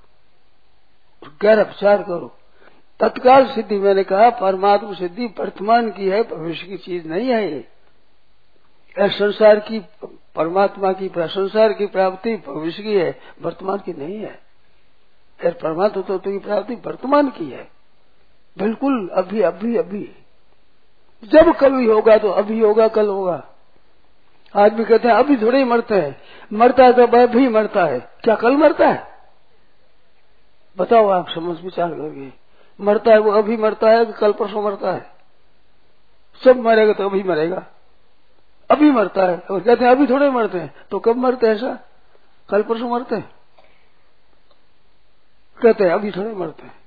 Speaker 2: गहरा विचार करो। तत्काल सिद्धि, मैंने कहा परमात्मा सिद्धि वर्तमान की है, भविष्य की चीज नहीं है। ये संसार की, परमात्मा की, संसार की प्राप्ति भविष्य की है, वर्तमान की नहीं है। फिर परमात्मा तो की प्राप्ति वर्तमान की है, बिल्कुल अभी अभी अभी। जब कभी होगा तो अभी होगा, कल होगा। आज भी कहते हैं अभी थोड़े ही मरते हैं, मरता है तो अभी मरता है, क्या कल मरता है। बताओ आप समझ विचार करके, मरता है वो अभी मरता है कि कल परसों मरता है। सब मरेगा तो अभी मरेगा, अभी मरता है। और कहते हैं अभी थोड़े मरते हैं, तो कब मरते हैं, ऐसा कल परसों मरते हैं। कहते हैं अभी थोड़े मरते हैं।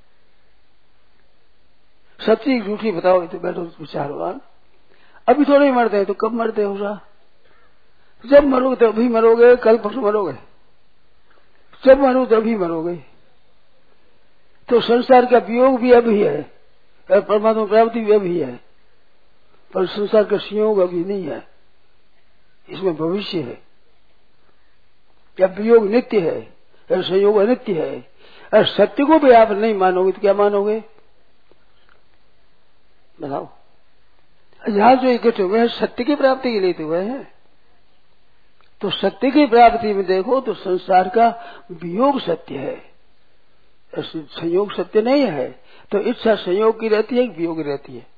Speaker 2: सच्ची झूठी बताओ तो बैठो विचार होगा। अभी थोड़े ही मरते हैं तो कब मरते हो सा। जब मरोगे तो अभी मरोगे, कल परसों मरोगे। जब मरो तो अभी मरोगे। तो संसार का वियोग भी अभी है और परमात्मा प्राप्ति भी अभी है, पर संसार का संयोग अभी नहीं है, इसमें भविष्य है। या वियोग नित्य है और संयोग अनित्य है। और सत्य को भी आप नहीं मानोगे तो क्या मानोगे, बताओ। यहाँ जो इकट्ठे हुए हैं सत्य की प्राप्ति के लिए तो हुए हैं। तो सत्य की प्राप्ति में देखो तो संसार का वियोग सत्य है, संयोग सत्य नहीं है। तो इच्छा संयोग की रहती है, वियोग रहती है।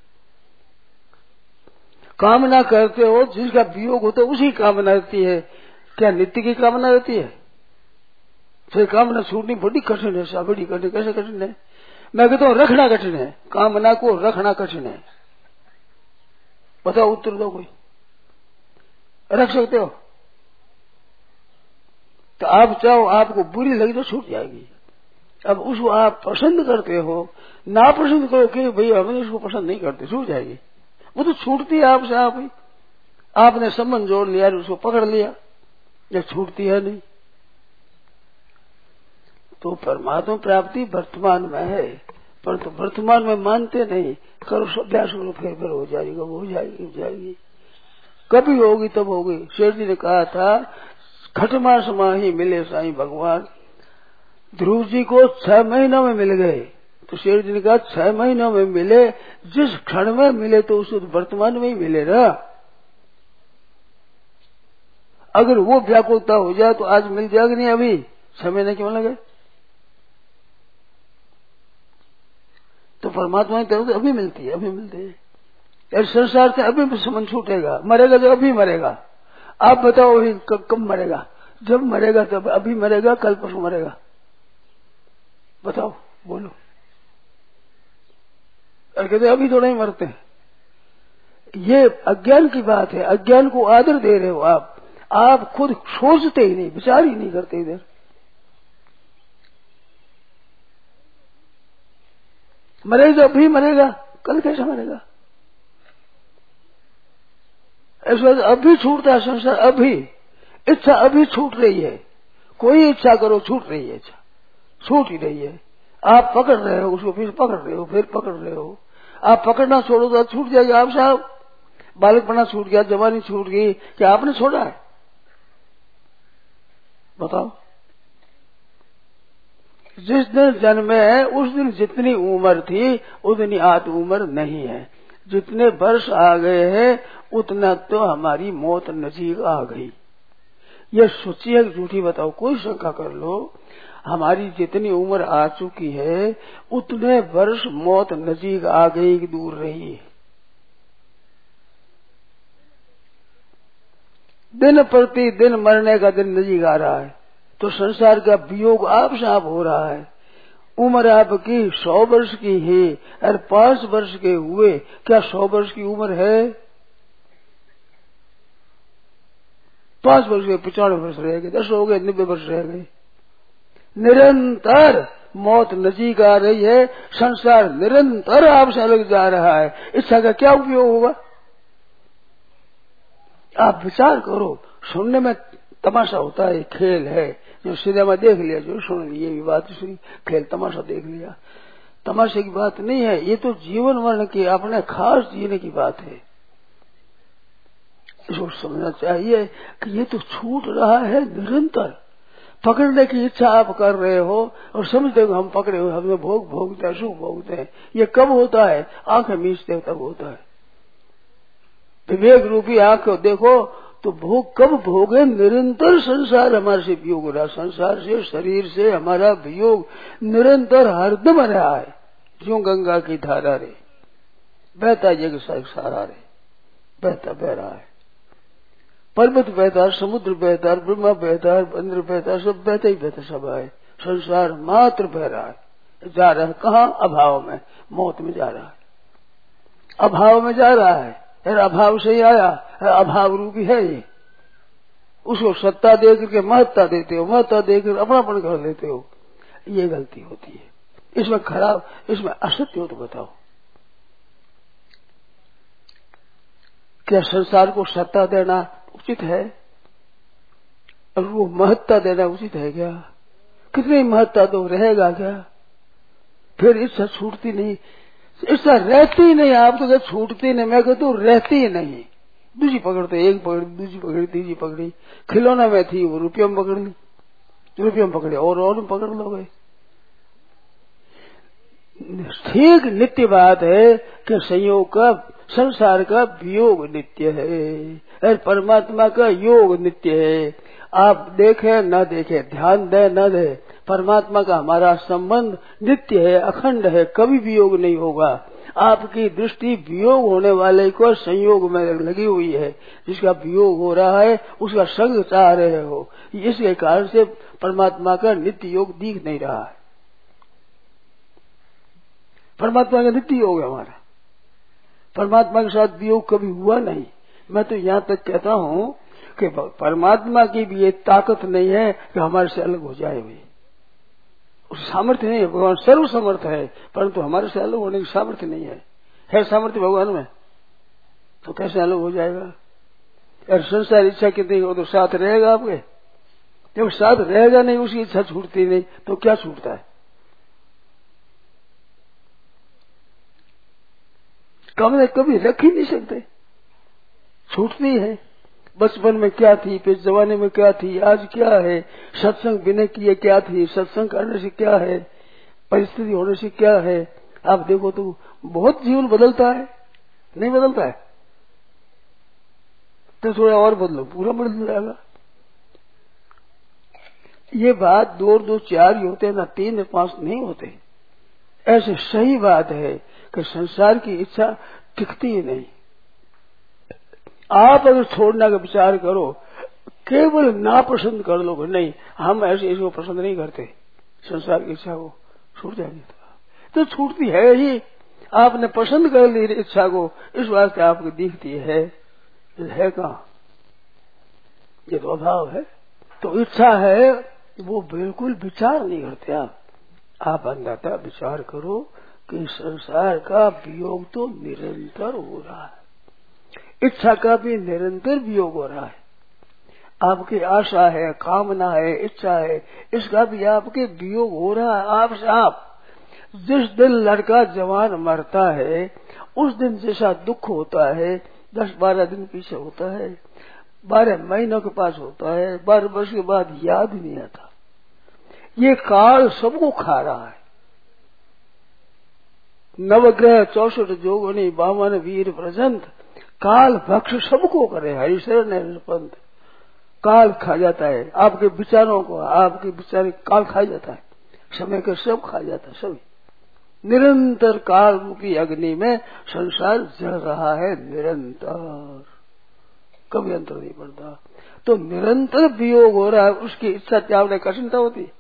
Speaker 2: कामना करते हो, जिसका वियोग होता है उसी कामना रहती है। क्या नित्य की कामना रहती है? फिर कामना छूटनी बड़ी कठिन है, बड़ी कठिन। कैसे कठिन है? मैं कहता हूँ रखना कठिन है, कामना को रखना कठिन है। बताओ, उत्तर दो कोई। रख सकते हो? तो आप चाहो, आपको बुरी लगी तो छूट जाएगी। अब उसको आप पसंद करते हो, ना पसंद करो कि भाई हमें उसको पसंद नहीं करते, छूट जाएगी। वो तो छूटती है आपसे। आप ही आपने संबंध जोड़ लिया, उसको पकड़ लिया, जब छूटती है नहीं। तो परमात्मा प्राप्ति वर्तमान में है, परंतु तो वर्तमान में मानते नहीं। करो अभ्यास करो, फिर फिर हो जाएगी, हो जाएगी हो जाएगी कभी होगी तब होगी। शेर जी ने कहा था, खटमा समाही मिले साईं भगवान। ध्रुव जी को छह महीनों में मिल गए, तो शेर जी ने कहा छह महीनों में मिले, जिस क्षण में मिले तो उस वर्तमान में ही मिले ना। अगर वो व्याकुलता हो जाए तो आज मिल जाएगी नहीं, अभी छह महीने क्यों लगे? तो परमात्मा की तरफ अभी मिलती है, अभी मिलती है। और संसार से अभी भी संबंध छूटेगा, मरेगा तो अभी मरेगा। आप बताओ कब मरेगा? जब मरेगा तब, अभी मरेगा कल परसों मरेगा? बताओ, बोलो। और कहते अभी थोड़ा ही मरते हैं। ये अज्ञान की बात है, अज्ञान को आदर दे रहे हो आप। आप खुद सोचते ही नहीं, विचार ही नहीं करते इधर। मरेगा अभी मरेगा, कल कैसे मरेगा? ऐसा अभी छूटता है संसार, अभी इच्छा अभी छूट रही है। कोई इच्छा करो, छूट रही है, इच्छा छूट ही रही है। आप पकड़ रहे हो उसको, फिर पकड़ रहे हो, फिर पकड़ रहे हो। आप पकड़ना छोड़ो तो छूट जाएगा। आप साहब, बालकपना छूट गया, जवानी छूट गई, क्या आपने छोड़ा है? बताओ। जिस दिन जन्मे है उस दिन जितनी उम्र थी उतनी आज उम्र नहीं है। जितने वर्ष आ गए हैं उतना तो हमारी मौत नजीक आ गई। ये सोचिए, झूठी बताओ, कोई शंका कर लो, हमारी जितनी उम्र आ चुकी है उतने वर्ष मौत नजीक आ गई कि दूर रही है। दिन प्रति दिन मरने का दिन नजीक आ रहा है। तो संसार का वियोग आप से आप हो रहा है। उम्र आपकी सौ वर्ष की है और पांच वर्ष के हुए, क्या सौ वर्ष की उम्र है? पांच वर्ष के पचानवे वर्ष रह गए, दस हो गए, नब्बे वर्ष रह गए। निरंतर मौत नजीक आ रही है, संसार निरंतर आपसे अलग जा रहा है। इच्छा का क्या उपयोग होगा? आप विचार करो। सुनने में तमाशा होता है, खेल है, जो सिनेमा देख लिया, जो सुन लिया, ये बात सुनी, खेल तमाशा देख लिया। तमाशे की बात नहीं है, ये तो जीवन मरण की, अपने खास जीने की बात है। इसको समझना चाहिए कि ये तो छूट रहा है निरंतर। पकड़ने की इच्छा आप कर रहे हो और समझते हो हम पकड़े हो, हमें भोग भोगते हैं, सुख भोगते हैं। ये कब होता है? आंखें मीचते तब होता है। विवेक रूपी आंख को देखो तो भोग कब भोगे? निरंतर संसार हमारे से वियोग हो रहा, संसार से, शरीर से हमारा वियोग निरंतर हरदम रहा है। जो गंगा की धारा रे बहता जग सारा रे, बहता बह रहा है। पर्वत बहता, समुद्र बहता, ब्रह्मा बहता, इंद्र बहता, सब बहता ही बहता, सब है। संसार मात्र बह रहा है। जा रहा है कहाँ? अभाव में, मौत में जा रहा है। अभाव में जा रहा है, फिर अभाव से ही आया, अभाव रूपी है ये। उसको सत्ता दे करके महत्ता देते हो, महत्ता देकर अपनापन कर लेते हो, ये गलती होती है। इसमें खराब, इसमें असत्य हो तो बताओ। क्या संसार को सत्ता देना उचित है? और वो महत्ता देना उचित है क्या? कितनी महत्ता तो रहेगा क्या? फिर इच्छा छूटती नहीं, इच्छा रहती ही नहीं। आप तो कहते छूटती नहीं, मैं कहता हूँ रहती ही नहीं। दूसरी पकड़ते, एक पकड़ी, दूसरी पकड़ी, तीसरी पकड़ी। खिलौना में थी वो रुपये में पकड़ ली, रुपये में पकड़े और और में पकड़ लोगे। ठीक नित्य बात है कि संयोग का संसार का वियोग नित्य है और परमात्मा का योग नित्य है। आप देखें न देखें, ध्यान दें न दें, परमात्मा का हमारा संबंध नित्य है, अखंड है, कभी वियोग नहीं होगा। आपकी दृष्टि वियोग होने वाले को संयोग में लगी हुई है, जिसका वियोग हो रहा है उसका संग चाह रहे हो, इसके कारण से परमात्मा का नित्य योग दिख नहीं रहा है। परमात्मा का नित्य योग है हमारा, परमात्मा के साथ वियोग कभी हुआ नहीं। मैं तो यहाँ तक कहता हूँ कि परमात्मा की भी ये ताकत नहीं है कि हमारे से अलग हो जाए। भाई उस सामर्थ्य नहीं है, भगवान सर्व समर्थ है, परंतु हमारे से अलग होने की सामर्थ्य नहीं है। है सामर्थ्य भगवान में, तो कैसे अलग हो जाएगा? और संसार इच्छा कितनी हो तो साथ रहेगा आपके, जब साथ रहेगा नहीं, उसकी इच्छा छूटती नहीं, तो क्या छूटता है? कम से कभी रख ही नहीं सकते, छूटती है। बचपन में क्या थी, फिर जवानी में क्या थी, आज क्या है, सत्संग बिना किए क्या थी, सत्संग करने से क्या है, परिस्थिति होने से क्या है। आप देखो तो बहुत जीवन बदलता है, नहीं बदलता है? तो थोड़ा और बदलो, पूरा बदल जाएगा। ये बात दो दो चार ही होते, ना तीन पांच नहीं होते। ऐसे सही बात है कि संसार की इच्छा टिकती ही नहीं। आप अगर छोड़ने का विचार करो, केवल ना पसंद कर लो, नहीं हम ऐसे इसको पसंद नहीं करते, संसार की इच्छा को, छूट जाएगी। तो छूटती है ही, आपने पसंद कर ली इच्छा को, इस वास्ते आपको दिखती है, है कहाँ? ये तो अभाव है। तो इच्छा है वो बिल्कुल विचार नहीं करते आप। आप अंधाता विचार करो कि संसार का वियोग तो निरंतर हो रहा है, इच्छा का भी निरंतर वियोग हो रहा है। आपकी आशा है, कामना है, इच्छा है, इसका भी आपके वियोग हो रहा है आपसे। आप जिस दिन लड़का जवान मरता है, उस दिन जैसा दुख होता है, दस बारह दिन पीछे होता है, बारह महीनों के पास होता है, बारह वर्ष के बाद याद नहीं आता। ये काल सबको खा रहा है। नवग्रह चौसठ जोगनी बामन वीर प्रजंत, काल भक्ष सबको करे, हरिशरण पंथ। काल खा जाता है आपके विचारों को, आपके विचार काल खा जाता है, समय का सब खा जाता है। सभी निरंतर काल रूपी अग्नि में संसार जल रहा है, निरंतर, कभी अंतर नहीं पड़ता। तो निरंतर वियोग हो रहा है, उसकी इच्छा त्यागने कठिनता होती है।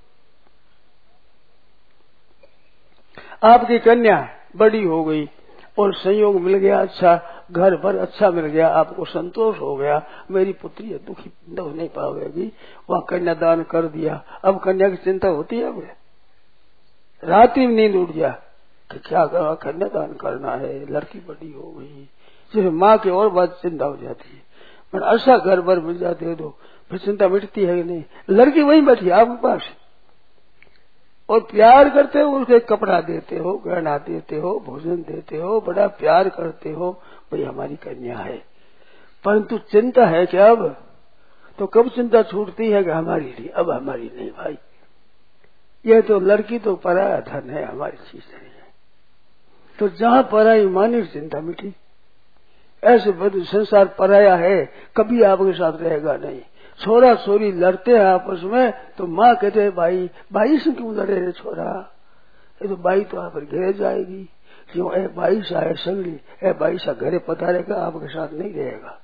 Speaker 2: आपकी कन्या बड़ी हो गई और संयोग मिल गया, अच्छा घर भर अच्छा मिल गया, आपको संतोष हो गया, मेरी पुत्री है, दुखी दुख नहीं पाएगी, वहां कन्यादान कर दिया। अब कन्या की चिंता होती है, अब रात्रि में नींद उठ गया कि क्या करा, कन्यादान करना है, लड़की बड़ी हो गई, सिर्फ माँ की और बात चिंता हो जाती है। पर अच्छा घर भर मिल जाते हो तो फिर चिंता मिटती है कि नहीं? लड़की वहीं बैठी आपके पास और प्यार करते हो, उसके कपड़ा देते हो, गहना देते हो, भोजन देते हो, बड़ा प्यार करते हो, भाई हमारी कन्या है। परंतु चिंता है कि अब तो कब चिंता छूटती है कि हमारी नहीं, अब हमारी नहीं भाई, यह तो लड़की तो पराया धन है, हमारी चीज नहीं है। तो जहां पराई मानी चिंता मिटी। ऐसे बद संसार पराया है, कभी आपके साथ रहेगा नहीं। छोरा छोरी लड़ते हैं आपस में तो माँ कहते हैं भाई भाई से क्यों लड़े रे छोरा, ये तो भाई तो आप पर घिरे जाएगी, क्यों ए भाई सा है संगली, ए भाई सा घरे पधारेगा, आपके साथ नहीं रहेगा।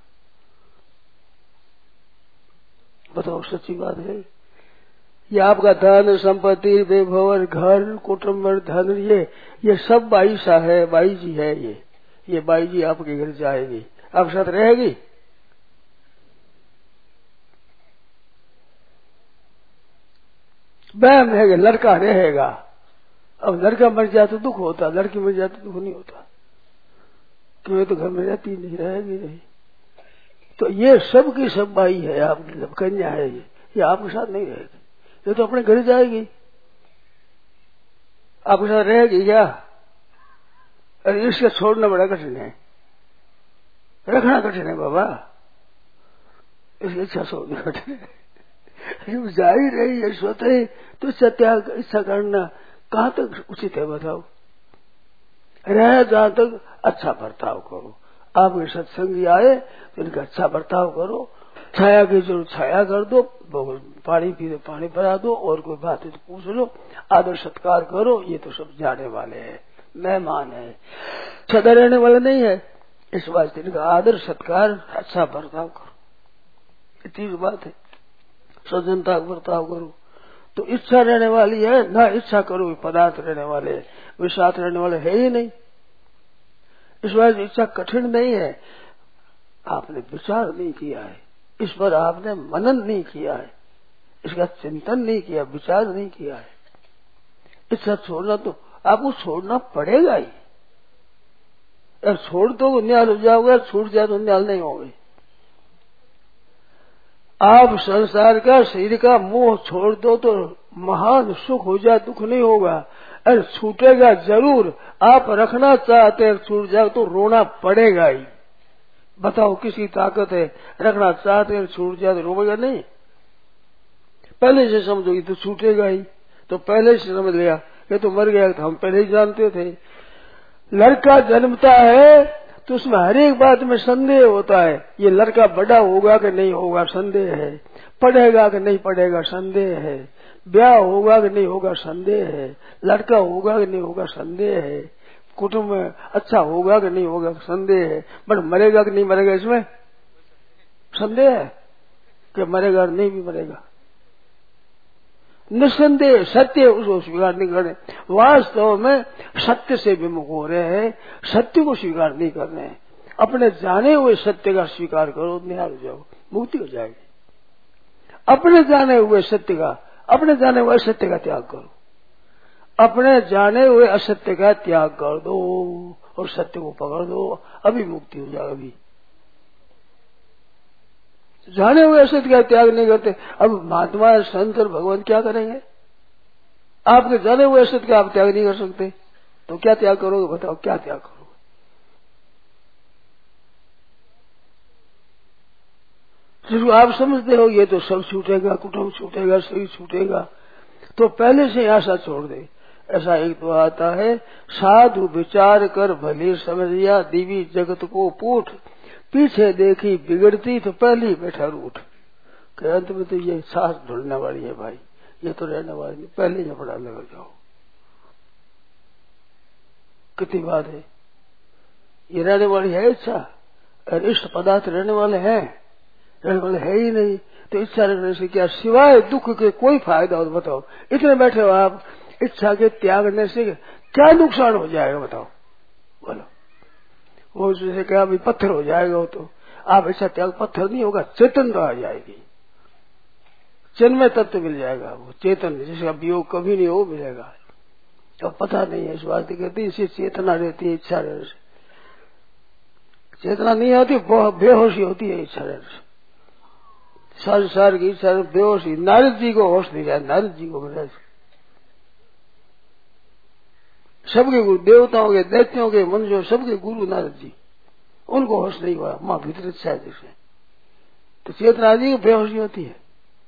Speaker 2: बताओ सच्ची बात है। ये आपका धन संपत्ति वैभव घर कुटुंब धन ये ये सब भाई सा है, भाई जी है, ये ये भाई जी आपके घर जाएगी, आपके साथ रहेगी। वहम है कि लड़का रहेगा। अब लड़का मर जाए तो दुख होता, लड़की मर जाए तो दुख नहीं होता, क्यों ये तो घर में रहती नहीं, रहेगी नहीं। तो ये सब की सब भाई है, आपकी कन्या है, ये ये आपके साथ नहीं रहेगी, ये तो अपने घर जाएगी, आपके साथ रहेगी क्या? अरे इसके छोड़ना बड़ा कठिन है, रखना कठिन है बाबा, इसकी इच्छा छोड़ना कठिन है। जब जाहिर है ये स्वतः तो सत्याग इच्छा करना कहाँ तक उचित है बताओ? रह जहां तक अच्छा बर्ताव करो, आपके सत्संगी आए तो इनका अच्छा बर्ताव करो, छाया की जरूर छाया कर दो, पानी पी पानी पिला दो, और कोई बात है तो पूछ लो, आदर सत्कार करो। ये तो सब जाने वाले हैं, मेहमान है, सदा रहने वाले नहीं है। इस वास्ते इनका आदर सत्कार अच्छा बर्ताव करो, इतनी बात है। सज्जनता का बर्ताव करो। तो इच्छा रहने वाली है ना, इच्छा करो पदार्थ रहने वाले, वे साथ रहने वाले है ही नहीं। इस बात इच्छा कठिन नहीं है, आपने विचार नहीं किया है, इस पर आपने मनन नहीं किया है, इसका चिंतन नहीं किया, विचार नहीं किया है। इच्छा छोड़ना तो आपको छोड़ना पड़ेगा ही। अगर छोड़ दो न्याल हो जाओगे, छूट जाए तो न्याल नहीं होगे। आप संसार का शरीर का मोह छोड़ दो तो महान सुख हो जाए, दुख नहीं होगा। अरे छूटेगा जरूर, आप रखना चाहते हैं, छूट जाए तो रोना पड़ेगा ही। बताओ किसकी ताकत है, रखना चाहते हैं छूट जाए तो रोएगा नहीं? पहले से समझो ये तो छूटेगा ही, तो पहले से समझ लिया ये तो मर गया, तो हम पहले ही जानते थे। लड़का जन्मता है तो उसमें हर एक बात में संदेह होता है, ये लड़का बड़ा होगा कि नहीं होगा संदेह है, पढ़ेगा कि नहीं पढ़ेगा संदेह है, ब्याह होगा कि नहीं होगा संदेह है, लड़का होगा कि नहीं होगा संदेह है, कुटुंब में अच्छा होगा कि नहीं होगा संदेह है, बट मरेगा कि नहीं मरेगा इसमें संदेह है कि मरेगा नहीं भी मरेगा। निसंदेह सत्य उसको स्वीकार नहीं कर रहे, वास्तव में सत्य से विमुख हो रहे हैं, सत्य को स्वीकार नहीं कर रहे हैं। अपने जाने हुए सत्य का स्वीकार करो, निहार हो जाओ, मुक्ति हो जाएगी। अपने जाने हुए सत्य का, अपने जाने हुए सत्य का त्याग करो, अपने जाने हुए असत्य का त्याग कर दो और सत्य को पकड़ दो, अभी मुक्ति हो जाएगी। अभी जाने हुए असत्य का त्याग नहीं करते, अब महात्मा संत और भगवान क्या करेंगे? आपके जाने हुए असत्य का आप त्याग नहीं कर सकते तो क्या त्याग करोगे? बताओ क्या त्याग करोगे? जिसको आप समझते हो ये तो सब छूटेगा, कुटुंब छूटेगा, शरीर छूटेगा, तो पहले से आशा छोड़ दे। ऐसा एक तो आता है, साधु विचार कर भले समझिया, देवी जगत को पूठ, पीछे देखी बिगड़ती तो पहले ही बैठा रूठ। कि अंत में तो ये सांस ढूंढने वाली है भाई, ये तो रहने वाली नहीं, पहले ही झपड़ा लगा जाओ। कितनी बात है, ये रहने वाली है इच्छा, और इष्ट पदार्थ रहने वाले हैं, रहने वाले है ही नहीं, तो इच्छा रखने से क्या सिवाय दुख के कोई फायदा हो? बताओ, इतने बैठे हो आप, इच्छा के त्यागने से क्या नुकसान हो जाएगा? बताओ बोलो। वो जैसे क्या अभी पत्थर हो जाएगा, वो तो आप इच्छा त्याग, पत्थर नहीं होगा, चेतन आ जाएगी, चिन्मय तत्व मिल जाएगा, वो चेतन जिसका वियोग कभी नहीं हो मिलेगा। तो पता नहीं है इस बात की, कहती इसी चेतना रहती है इच्छा रहने से, चेतना नहीं होती, बेहोशी होती है इच्छा रहने से। संसार की इच्छा बेहोशी, नारद जी को होश नहीं रहा, नारद जी को मिला, सबके गुरु, देवताओं के, दैत्यों के, मनुष्यों सबके गुरु नारद जी, उनको होश नहीं हुआ, मां भीतर इच्छा है जिससे, तो चेतना आदि की बेहोशी होती है।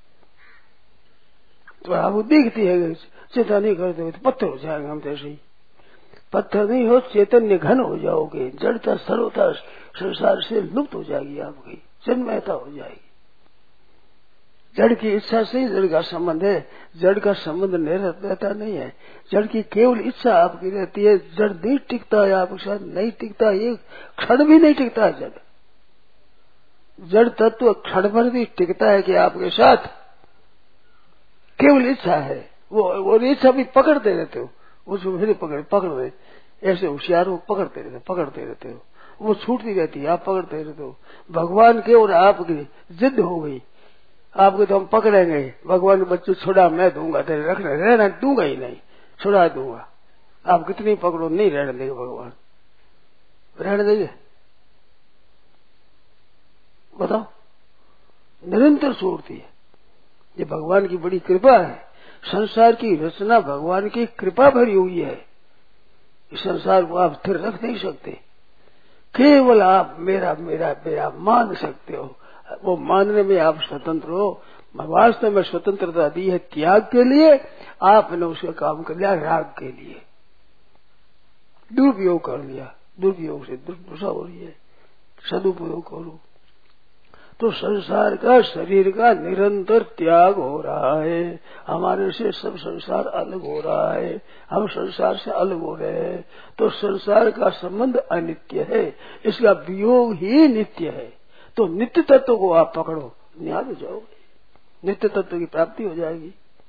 Speaker 2: तो आपको दिखती है चेतना नहीं करते हुए तो पत्थर हो जाएंगे हम, जैसे ही पत्थर नहीं हो, चैतन्य घन हो जाओगे, जड़ता सर्वता संसार से लुप्त हो जाएगी, आपकी चिन्मयता हो जाएगी। जड़ की इच्छा से ही जड़ का संबंध है, जड़ का संबंध नहीं रहता नहीं है, जड़ की केवल इच्छा आपकी रहती है, जड़ नहीं टिकता है आपके साथ, नहीं टिकता, एक क्षण भी नहीं टिकता है जड़। जड़ तत्व क्षण भर भी टिकता है कि आपके साथ केवल इच्छा है, वो और इच्छा भी पकड़ते रहते हो, उसको फिर पकड़ पकड़ रहे, ऐसे होशियार हो, पकड़ते रहते पकड़ते रहते हो, वो छूटती रहती है, आप पकड़ते रहते हो। भगवान के और आपकी जिद हो गई, आपको तो हम पकड़ेंगे, भगवान के बच्चे छुड़ा मैं दूंगा, तेरे रखने रहना दूंगा ही नहीं, छुड़ा दूंगा, आप कितनी पकड़ो नहीं रहने देंगे भगवान, रहने देंगे? बताओ, निरंतर छोड़ती है। ये भगवान की बड़ी कृपा है, संसार की रचना भगवान की कृपा भरी हुई है। इस संसार को आप स्थिर रख नहीं सकते, केवल आप मेरा मेरा मेरा मान सकते हो, वो मानने में आप स्वतंत्र हो। वास्तव में स्वतंत्रता दी है त्याग के लिए, आपने उसका काम कर लिया राग के लिए, दुरुपयोग कर लिया, दुरुपयोग से दुर्दशा हो रही है। सदुपयोग करो। तो संसार का, शरीर का निरंतर त्याग हो रहा है। हमारे से सब संसार अलग हो रहा है, हम संसार से अलग हो रहे हैं। तो संसार का संबंध अनित्य है, इसका वियोग ही नित्य है। तो नित्य तत्व को आप पकड़ो, निहाल हो जाओगे, नित्य तत्व की प्राप्ति हो जाएगी।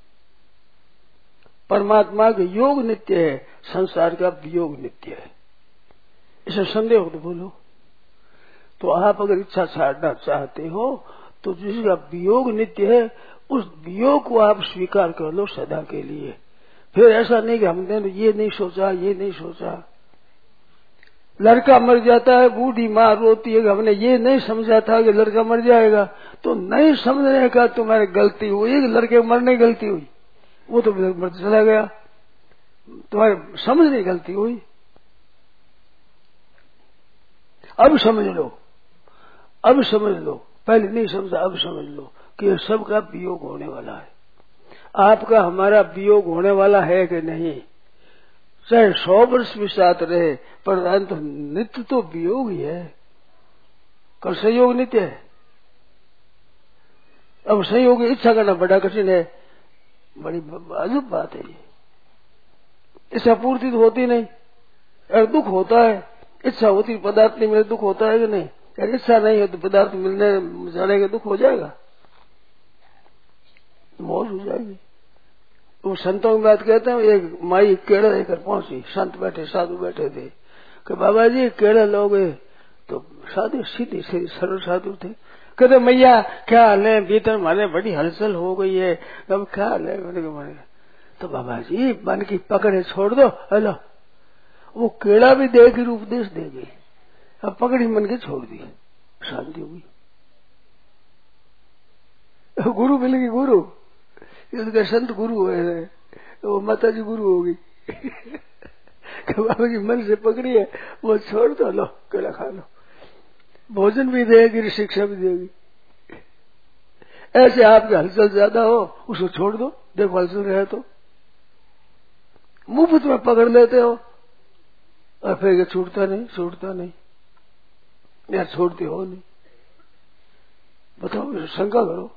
Speaker 2: परमात्मा का योग नित्य है, संसार का वियोग नित्य है। इसे संदेह हो तो बोलो। तो आप अगर इच्छा छाड़ना चाहते हो तो जिसका वियोग नित्य है उस वियोग को आप स्वीकार कर लो सदा के लिए। फिर ऐसा नहीं कि हमने ये नहीं सोचा, ये नहीं सोचा। लड़का मर जाता है, बूढ़ी माँ रोती है, हमने ये नहीं समझा था कि लड़का मर जाएगा। तो नहीं समझने का तुम्हारी गलती हुई कि लड़के मरने की गलती हुई, वो तो मर चला गया, तुम्हारे समझने की गलती हुई। अब समझ लो, अब समझ लो, पहले नहीं समझा, अब समझ लो कि सबका वियोग होने वाला है। आपका हमारा वियोग होने वाला है कि नहीं, चाहे सौ वर्ष भी साथ रहे, पर अंत नित्य तो वियोग ही है। कल संयोग नित्य है। अब संयोग की इच्छा करना बड़ा कठिन है, बड़ी अजब बात है ये। इच्छा पूर्ति तो होती नहीं, अगर दुख होता है, इच्छा होती पदार्थ नहीं मिले दुख होता है कि नहीं? अगर इच्छा नहीं है तो पदार्थ मिलने जाने का दुख हो जाएगा, मौज हो जाएगी। वो संतों की बात कहते हैं, एक माई केड़ा लेकर पहुंची, संत बैठे, साधु बैठे थे कि बाबा जी केड़ा लोगे? तो साधु सीधी सीधी सरल साधु थे। कहते मैया क्या हाल है, भीतर मारे बड़ी हलचल हो गई है, अब क्या हाल है? मैंने तो बाबा जी मन की पकड़े छोड़ दो, हेलो वो केड़ा भी देगी उपदेश देगी। अब पकड़ी मन के छोड़ दी, शांति हुई। गुरु मिलेगी, गुरु इसका संत गुरु है, वो माता जी गुरु होगी। बाबा जी मन से पकड़ी है, वो छोड़ दो, लो केला खा लो, भोजन भी देगी, शिक्षा भी देगी। ऐसे आपके हलचल ज्यादा हो, उसको छोड़ दो, देखो हलचल रहे तो मुफ्त में पकड़ लेते हो और फिर ये छूटता नहीं, छूटता नहीं, यार छोड़ते हो नहीं। बताओ, शंका करो।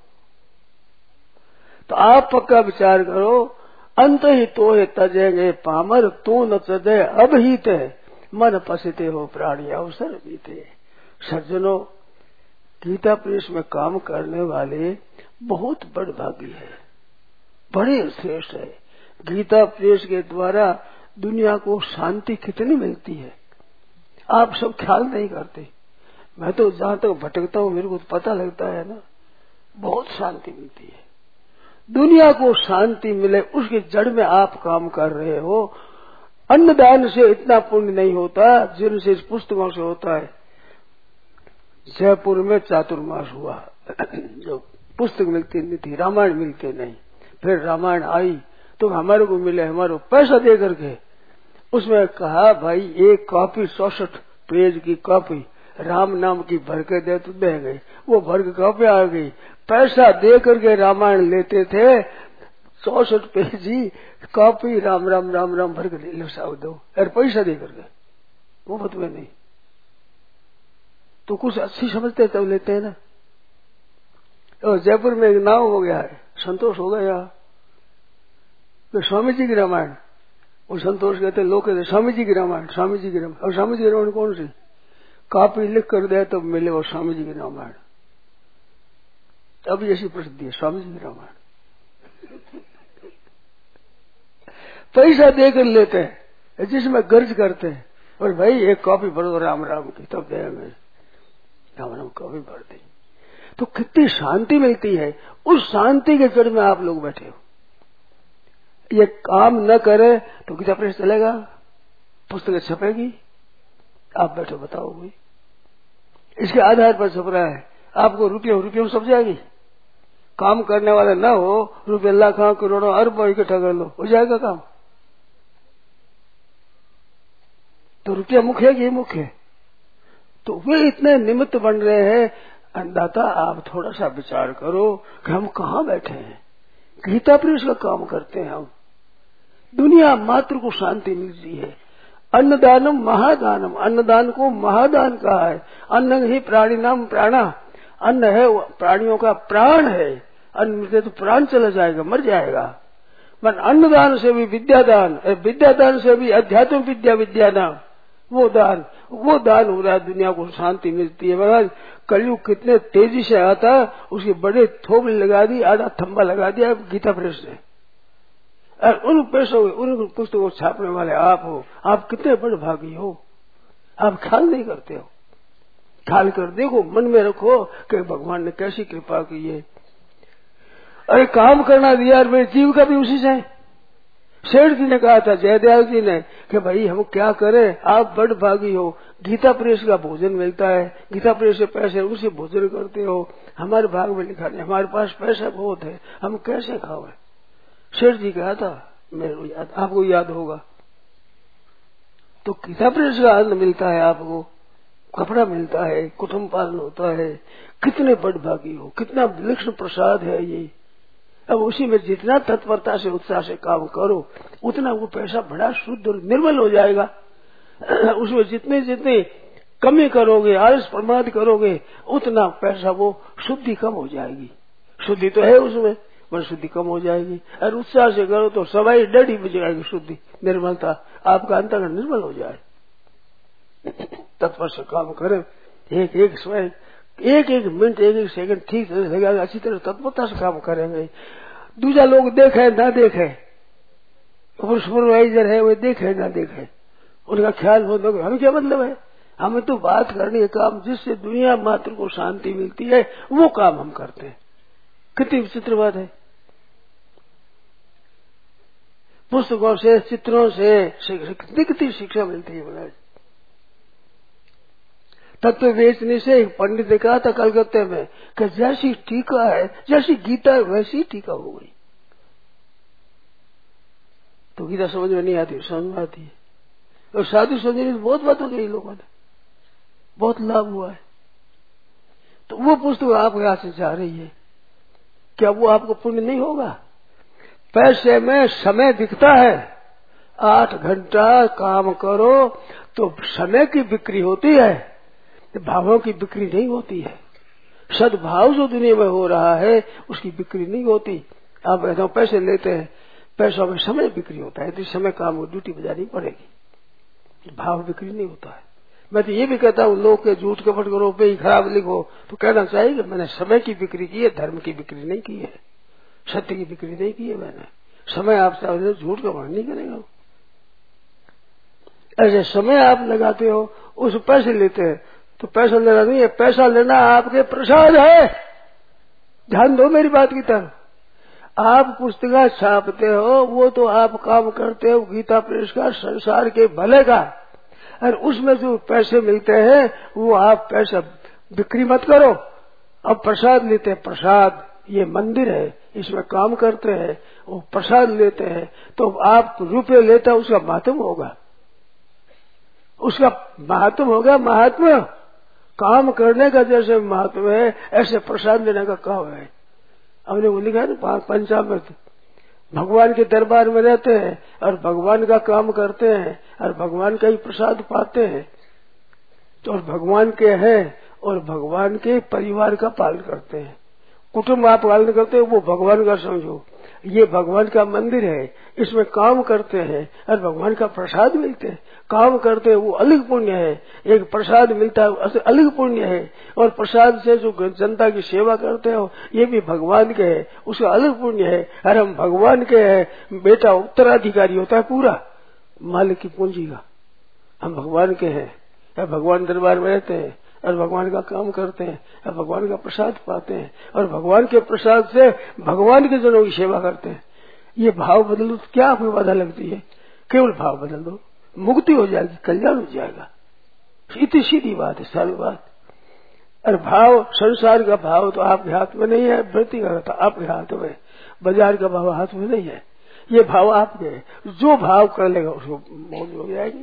Speaker 2: तो आप पक्का विचार करो, अंत ही तो है तजेंगे पामर, तू न तजे अब ही ते मन पसते हो प्राणी अवसर बीते। सज्जनों, गीता प्रेस में काम करने वाले बहुत बड़ भागी है, बड़े श्रेष्ठ है। गीता प्रेस के द्वारा दुनिया को शांति कितनी मिलती है आप सब ख्याल नहीं करते। मैं तो जहां तक भटकता हूं मेरे को तो पता लगता है ना, बहुत शांति मिलती है। दुनिया को शांति मिले उसकी जड़ में आप काम कर रहे हो। अन्नदान से इतना पुण्य नहीं होता जिनसे इस पुस्तकों से होता है। जयपुर में चातुर्मास हुआ, जो पुस्तक मिलती नहीं थी, रामायण मिलते नहीं, फिर रामायण आई तो हमारे को मिले, हमारे को पैसा दे करके। उसमें कहा भाई एक कॉपी चौसठ पेज की कॉपी राम नाम की भर के दे, तो दे गई, वो भर के कॉपी आ गई। पैसा दे करके रामायण लेते थे, चौसठ पेज ही कॉपी राम राम राम राम भर के ले साहब दो, अरे पैसा दे करके, वो मत में नहीं। तो कुछ अच्छी समझते तब लेते हैं ना। और जयपुर में एक नाव हो गया है, संतोष हो गया, तो स्वामी जी की रामायण, वो संतोष कहते, लोग कहते स्वामी जी की रामायण, स्वामी जी की रामायण। और स्वामी जी की रामायण कौन सी? कॉपी लिख कर दे तो मिले वो स्वामी जी की रामायण। अब जैसी प्रसिद्धि है स्वामी जी की रामायण। पैसा देकर लेते हैं, जिसमें गर्ज करते हैं, और भाई एक कॉपी भर दो राम राम की, तब दे में राम राम कॉपी भर दी। तो कितनी शांति मिलती है। उस शांति के जड़ में आप लोग बैठे हो। ये काम न करे तो गीता प्रेस चलेगा, पुस्तकें छपेगी, आप बैठो बताओ भाई। इसके आधार पर छप रहा है, आपको रुपये रुपये में छप जाएगी। काम करने वाले न हो, रुपये लाखों करोड़ों अरबों इकट्ठा कर लो, हो जाएगा काम। तो रुपया मुख्य है कि मुख्य है? तो वे इतने निमित्त बन रहे हैं। अन्नदाता आप थोड़ा सा विचार करो कि हम कहाँ बैठे हैं। गीता प्रेस का काम करते हैं हम। दुनिया मात्र को शांति मिलती है। अन्नदानम महादानम, अन्नदान को महादान कहा है। अन्न ही प्राणी नाम प्राणा, अन्न है प्राणियों का प्राण है, अन्न मिलते तो प्राण चला जाएगा, मर जाएगा। मन अन्नदान से भी विद्यादान, विद्यादान से भी अध्यात्म विद्या विद्यादान, वो दान वो दान हो रहा है, दुनिया को शांति मिलती है। महाराज कलयुग कितने तेजी से आता, उसके बड़े थोबड़े लगा दी, आधा थंबा लगा दिया गीता प्रेस ने, और उन पैसों उन पुस्तकों छापने वाले आप हो। आप कितने बड़े भागी हो, आप ख्याल नहीं करते हो। ख्याल कर देखो, मन में रखो कि भगवान ने कैसी कृपा की है। अरे काम करना दिया, मेरी जीविका भी उसी से। सेठ जी ने कहा था जयदयाल जी ने कि भाई हम क्या करें, आप बड़ भागी हो, गीता प्रेस का भोजन मिलता है, गीता प्रेस से पैसे उसे भोजन करते हो, हमारे भाग में लिखा नहीं, हमारे पास पैसा बहुत है, हम कैसे खाओ। सेठ जी कहा था, मेरे को याद, आपको याद होगा। तो गीता प्रेस का अन्न मिलता है, आपको कपड़ा मिलता है, कुटुंब पालन होता है, कितने बड़ भागी हो, कितना विलक्षण प्रसाद है ये। अब उसी में जितना तत्परता से उत्साह से काम करो, उतना वो पैसा बड़ा शुद्ध और निर्मल हो जाएगा। उसमें जितने जितने कमी करोगे, आलस प्रमाद करोगे, उतना पैसा वो शुद्धि कम हो जाएगी। शुद्धि तो है उसमें, पर शुद्धि कम हो जाएगी। और उत्साह से करो तो सवाई डर ही बच जाएगी, शुद्धि निर्मलता, आपका अंतःकरण निर्मल हो जाए। तत्पर से काम करें, एक एक समय एक एक मिनट एक एक सेकंड ठीक तरह लगेगा, अच्छी तरह तत्परता से काम करेंगे। दूसरा लोग देखे ना देखे, सुपरवाइजर है वो देखे ना देखे, उनका ख्याल हो, हमें क्या मतलब है। हमें तो बात करनी है काम जिससे दुनिया मात्र को शांति मिलती है, वो काम हम करते हैं। कितनी विचित्र बात है। पुस्तकों से, चित्रों से कितनी कितनी शिक्षा मिलती है। महाराज तत्व बेचने से एक पंडित ने कहा था कलकत्ते में कि जैसी टीका है, जैसी गीता है वैसी टीका हो गई। तो गीता समझ में नहीं आती, समझ में आती है। और साधु समझने में बहुत बात हो गई, लोगों ने बहुत लाभ हुआ है। तो वो पुस्तक आपके हाथ से जा रही है, क्या वो आपको पुण्य नहीं होगा। पैसे में समय दिखता है, आठ घंटा काम करो तो समय की बिक्री होती है, भावों की बिक्री नहीं होती है। सद्भाव जो दुनिया में हो रहा है उसकी बिक्री नहीं होती। आप कहते हो पैसे लेते हैं, पैसों में समय बिक्री होता है, तो समय काम को ड्यूटी बजानी पड़ेगी, भाव बिक्री नहीं होता है। मैं तो ये भी कहता हूँ, लोग के झूठ कपट करो पे ही खराब लिखो, तो कहना चाहिए कि मैंने समय की बिक्री की है, धर्म की बिक्री नहीं की है, सत्य की बिक्री नहीं की है मैंने। समय आपसे झूठ कपट नहीं करेगा। ऐसे समय आप लगाते हो, उस पैसे लेते हैं, तो पैसा लेना नहीं है, पैसा लेना आपके प्रसाद है। ध्यान दो मेरी बात की तरफ। आप पुस्तका छापते हो, वो तो आप काम करते हो गीता प्रेस का, संसार के भले का, और उसमें जो पैसे मिलते हैं वो आप पैसा बिक्री मत करो। अब प्रसाद लेते हैं, प्रसाद ये मंदिर है, इसमें काम करते हैं, वो प्रसाद लेते हैं, तो आप रुपये लेते हो, उसका महात्म होगा, उसका महात्म होगा। महात्मा काम करने का जैसे महत्व है, ऐसे प्रसाद लेने का क्या है। हमने वो लिखा है ना पंचामृत, भगवान के दरबार में रहते हैं और भगवान का काम करते हैं और भगवान का ही प्रसाद पाते हैं, तो और भगवान के हैं और भगवान के परिवार का पालन करते हैं। कुटुंब आप पालन करते हो, वो भगवान का समझो, ये भगवान का मंदिर है, इसमें काम करते हैं और भगवान का प्रसाद मिलते हैं। काम करते हैं वो अलग पुण्य है, एक प्रसाद मिलता है अलग पुण्य है, और प्रसाद से जो जनता की सेवा करते हो ये भी भगवान के है, उसका अलग पुण्य है। और हम भगवान के हैं, बेटा उत्तराधिकारी होता है पूरा मालिक की पूंजी का, हम भगवान के हैं, भगवान दरबार में रहते हैं और भगवान का काम करते हैं और भगवान का प्रसाद पाते हैं, और भगवान के प्रसाद से भगवान के जनों की सेवा करते हैं। ये भाव बदल दो तो क्या आपको बाधा लगती है। केवल भाव बदल दो, मुक्ति हो जाएगी, कल्याण हो जाएगा। इतनी सीधी बात है, सरल बात। और भाव, संसार का भाव तो आपके हाथ में नहीं है, वृत्ति का तो आपके हाथ में, बाजार का भाव हाथ में नहीं है, ये भाव आपके है। जो भाव कर लेगा उसको मौज हो जाएगी।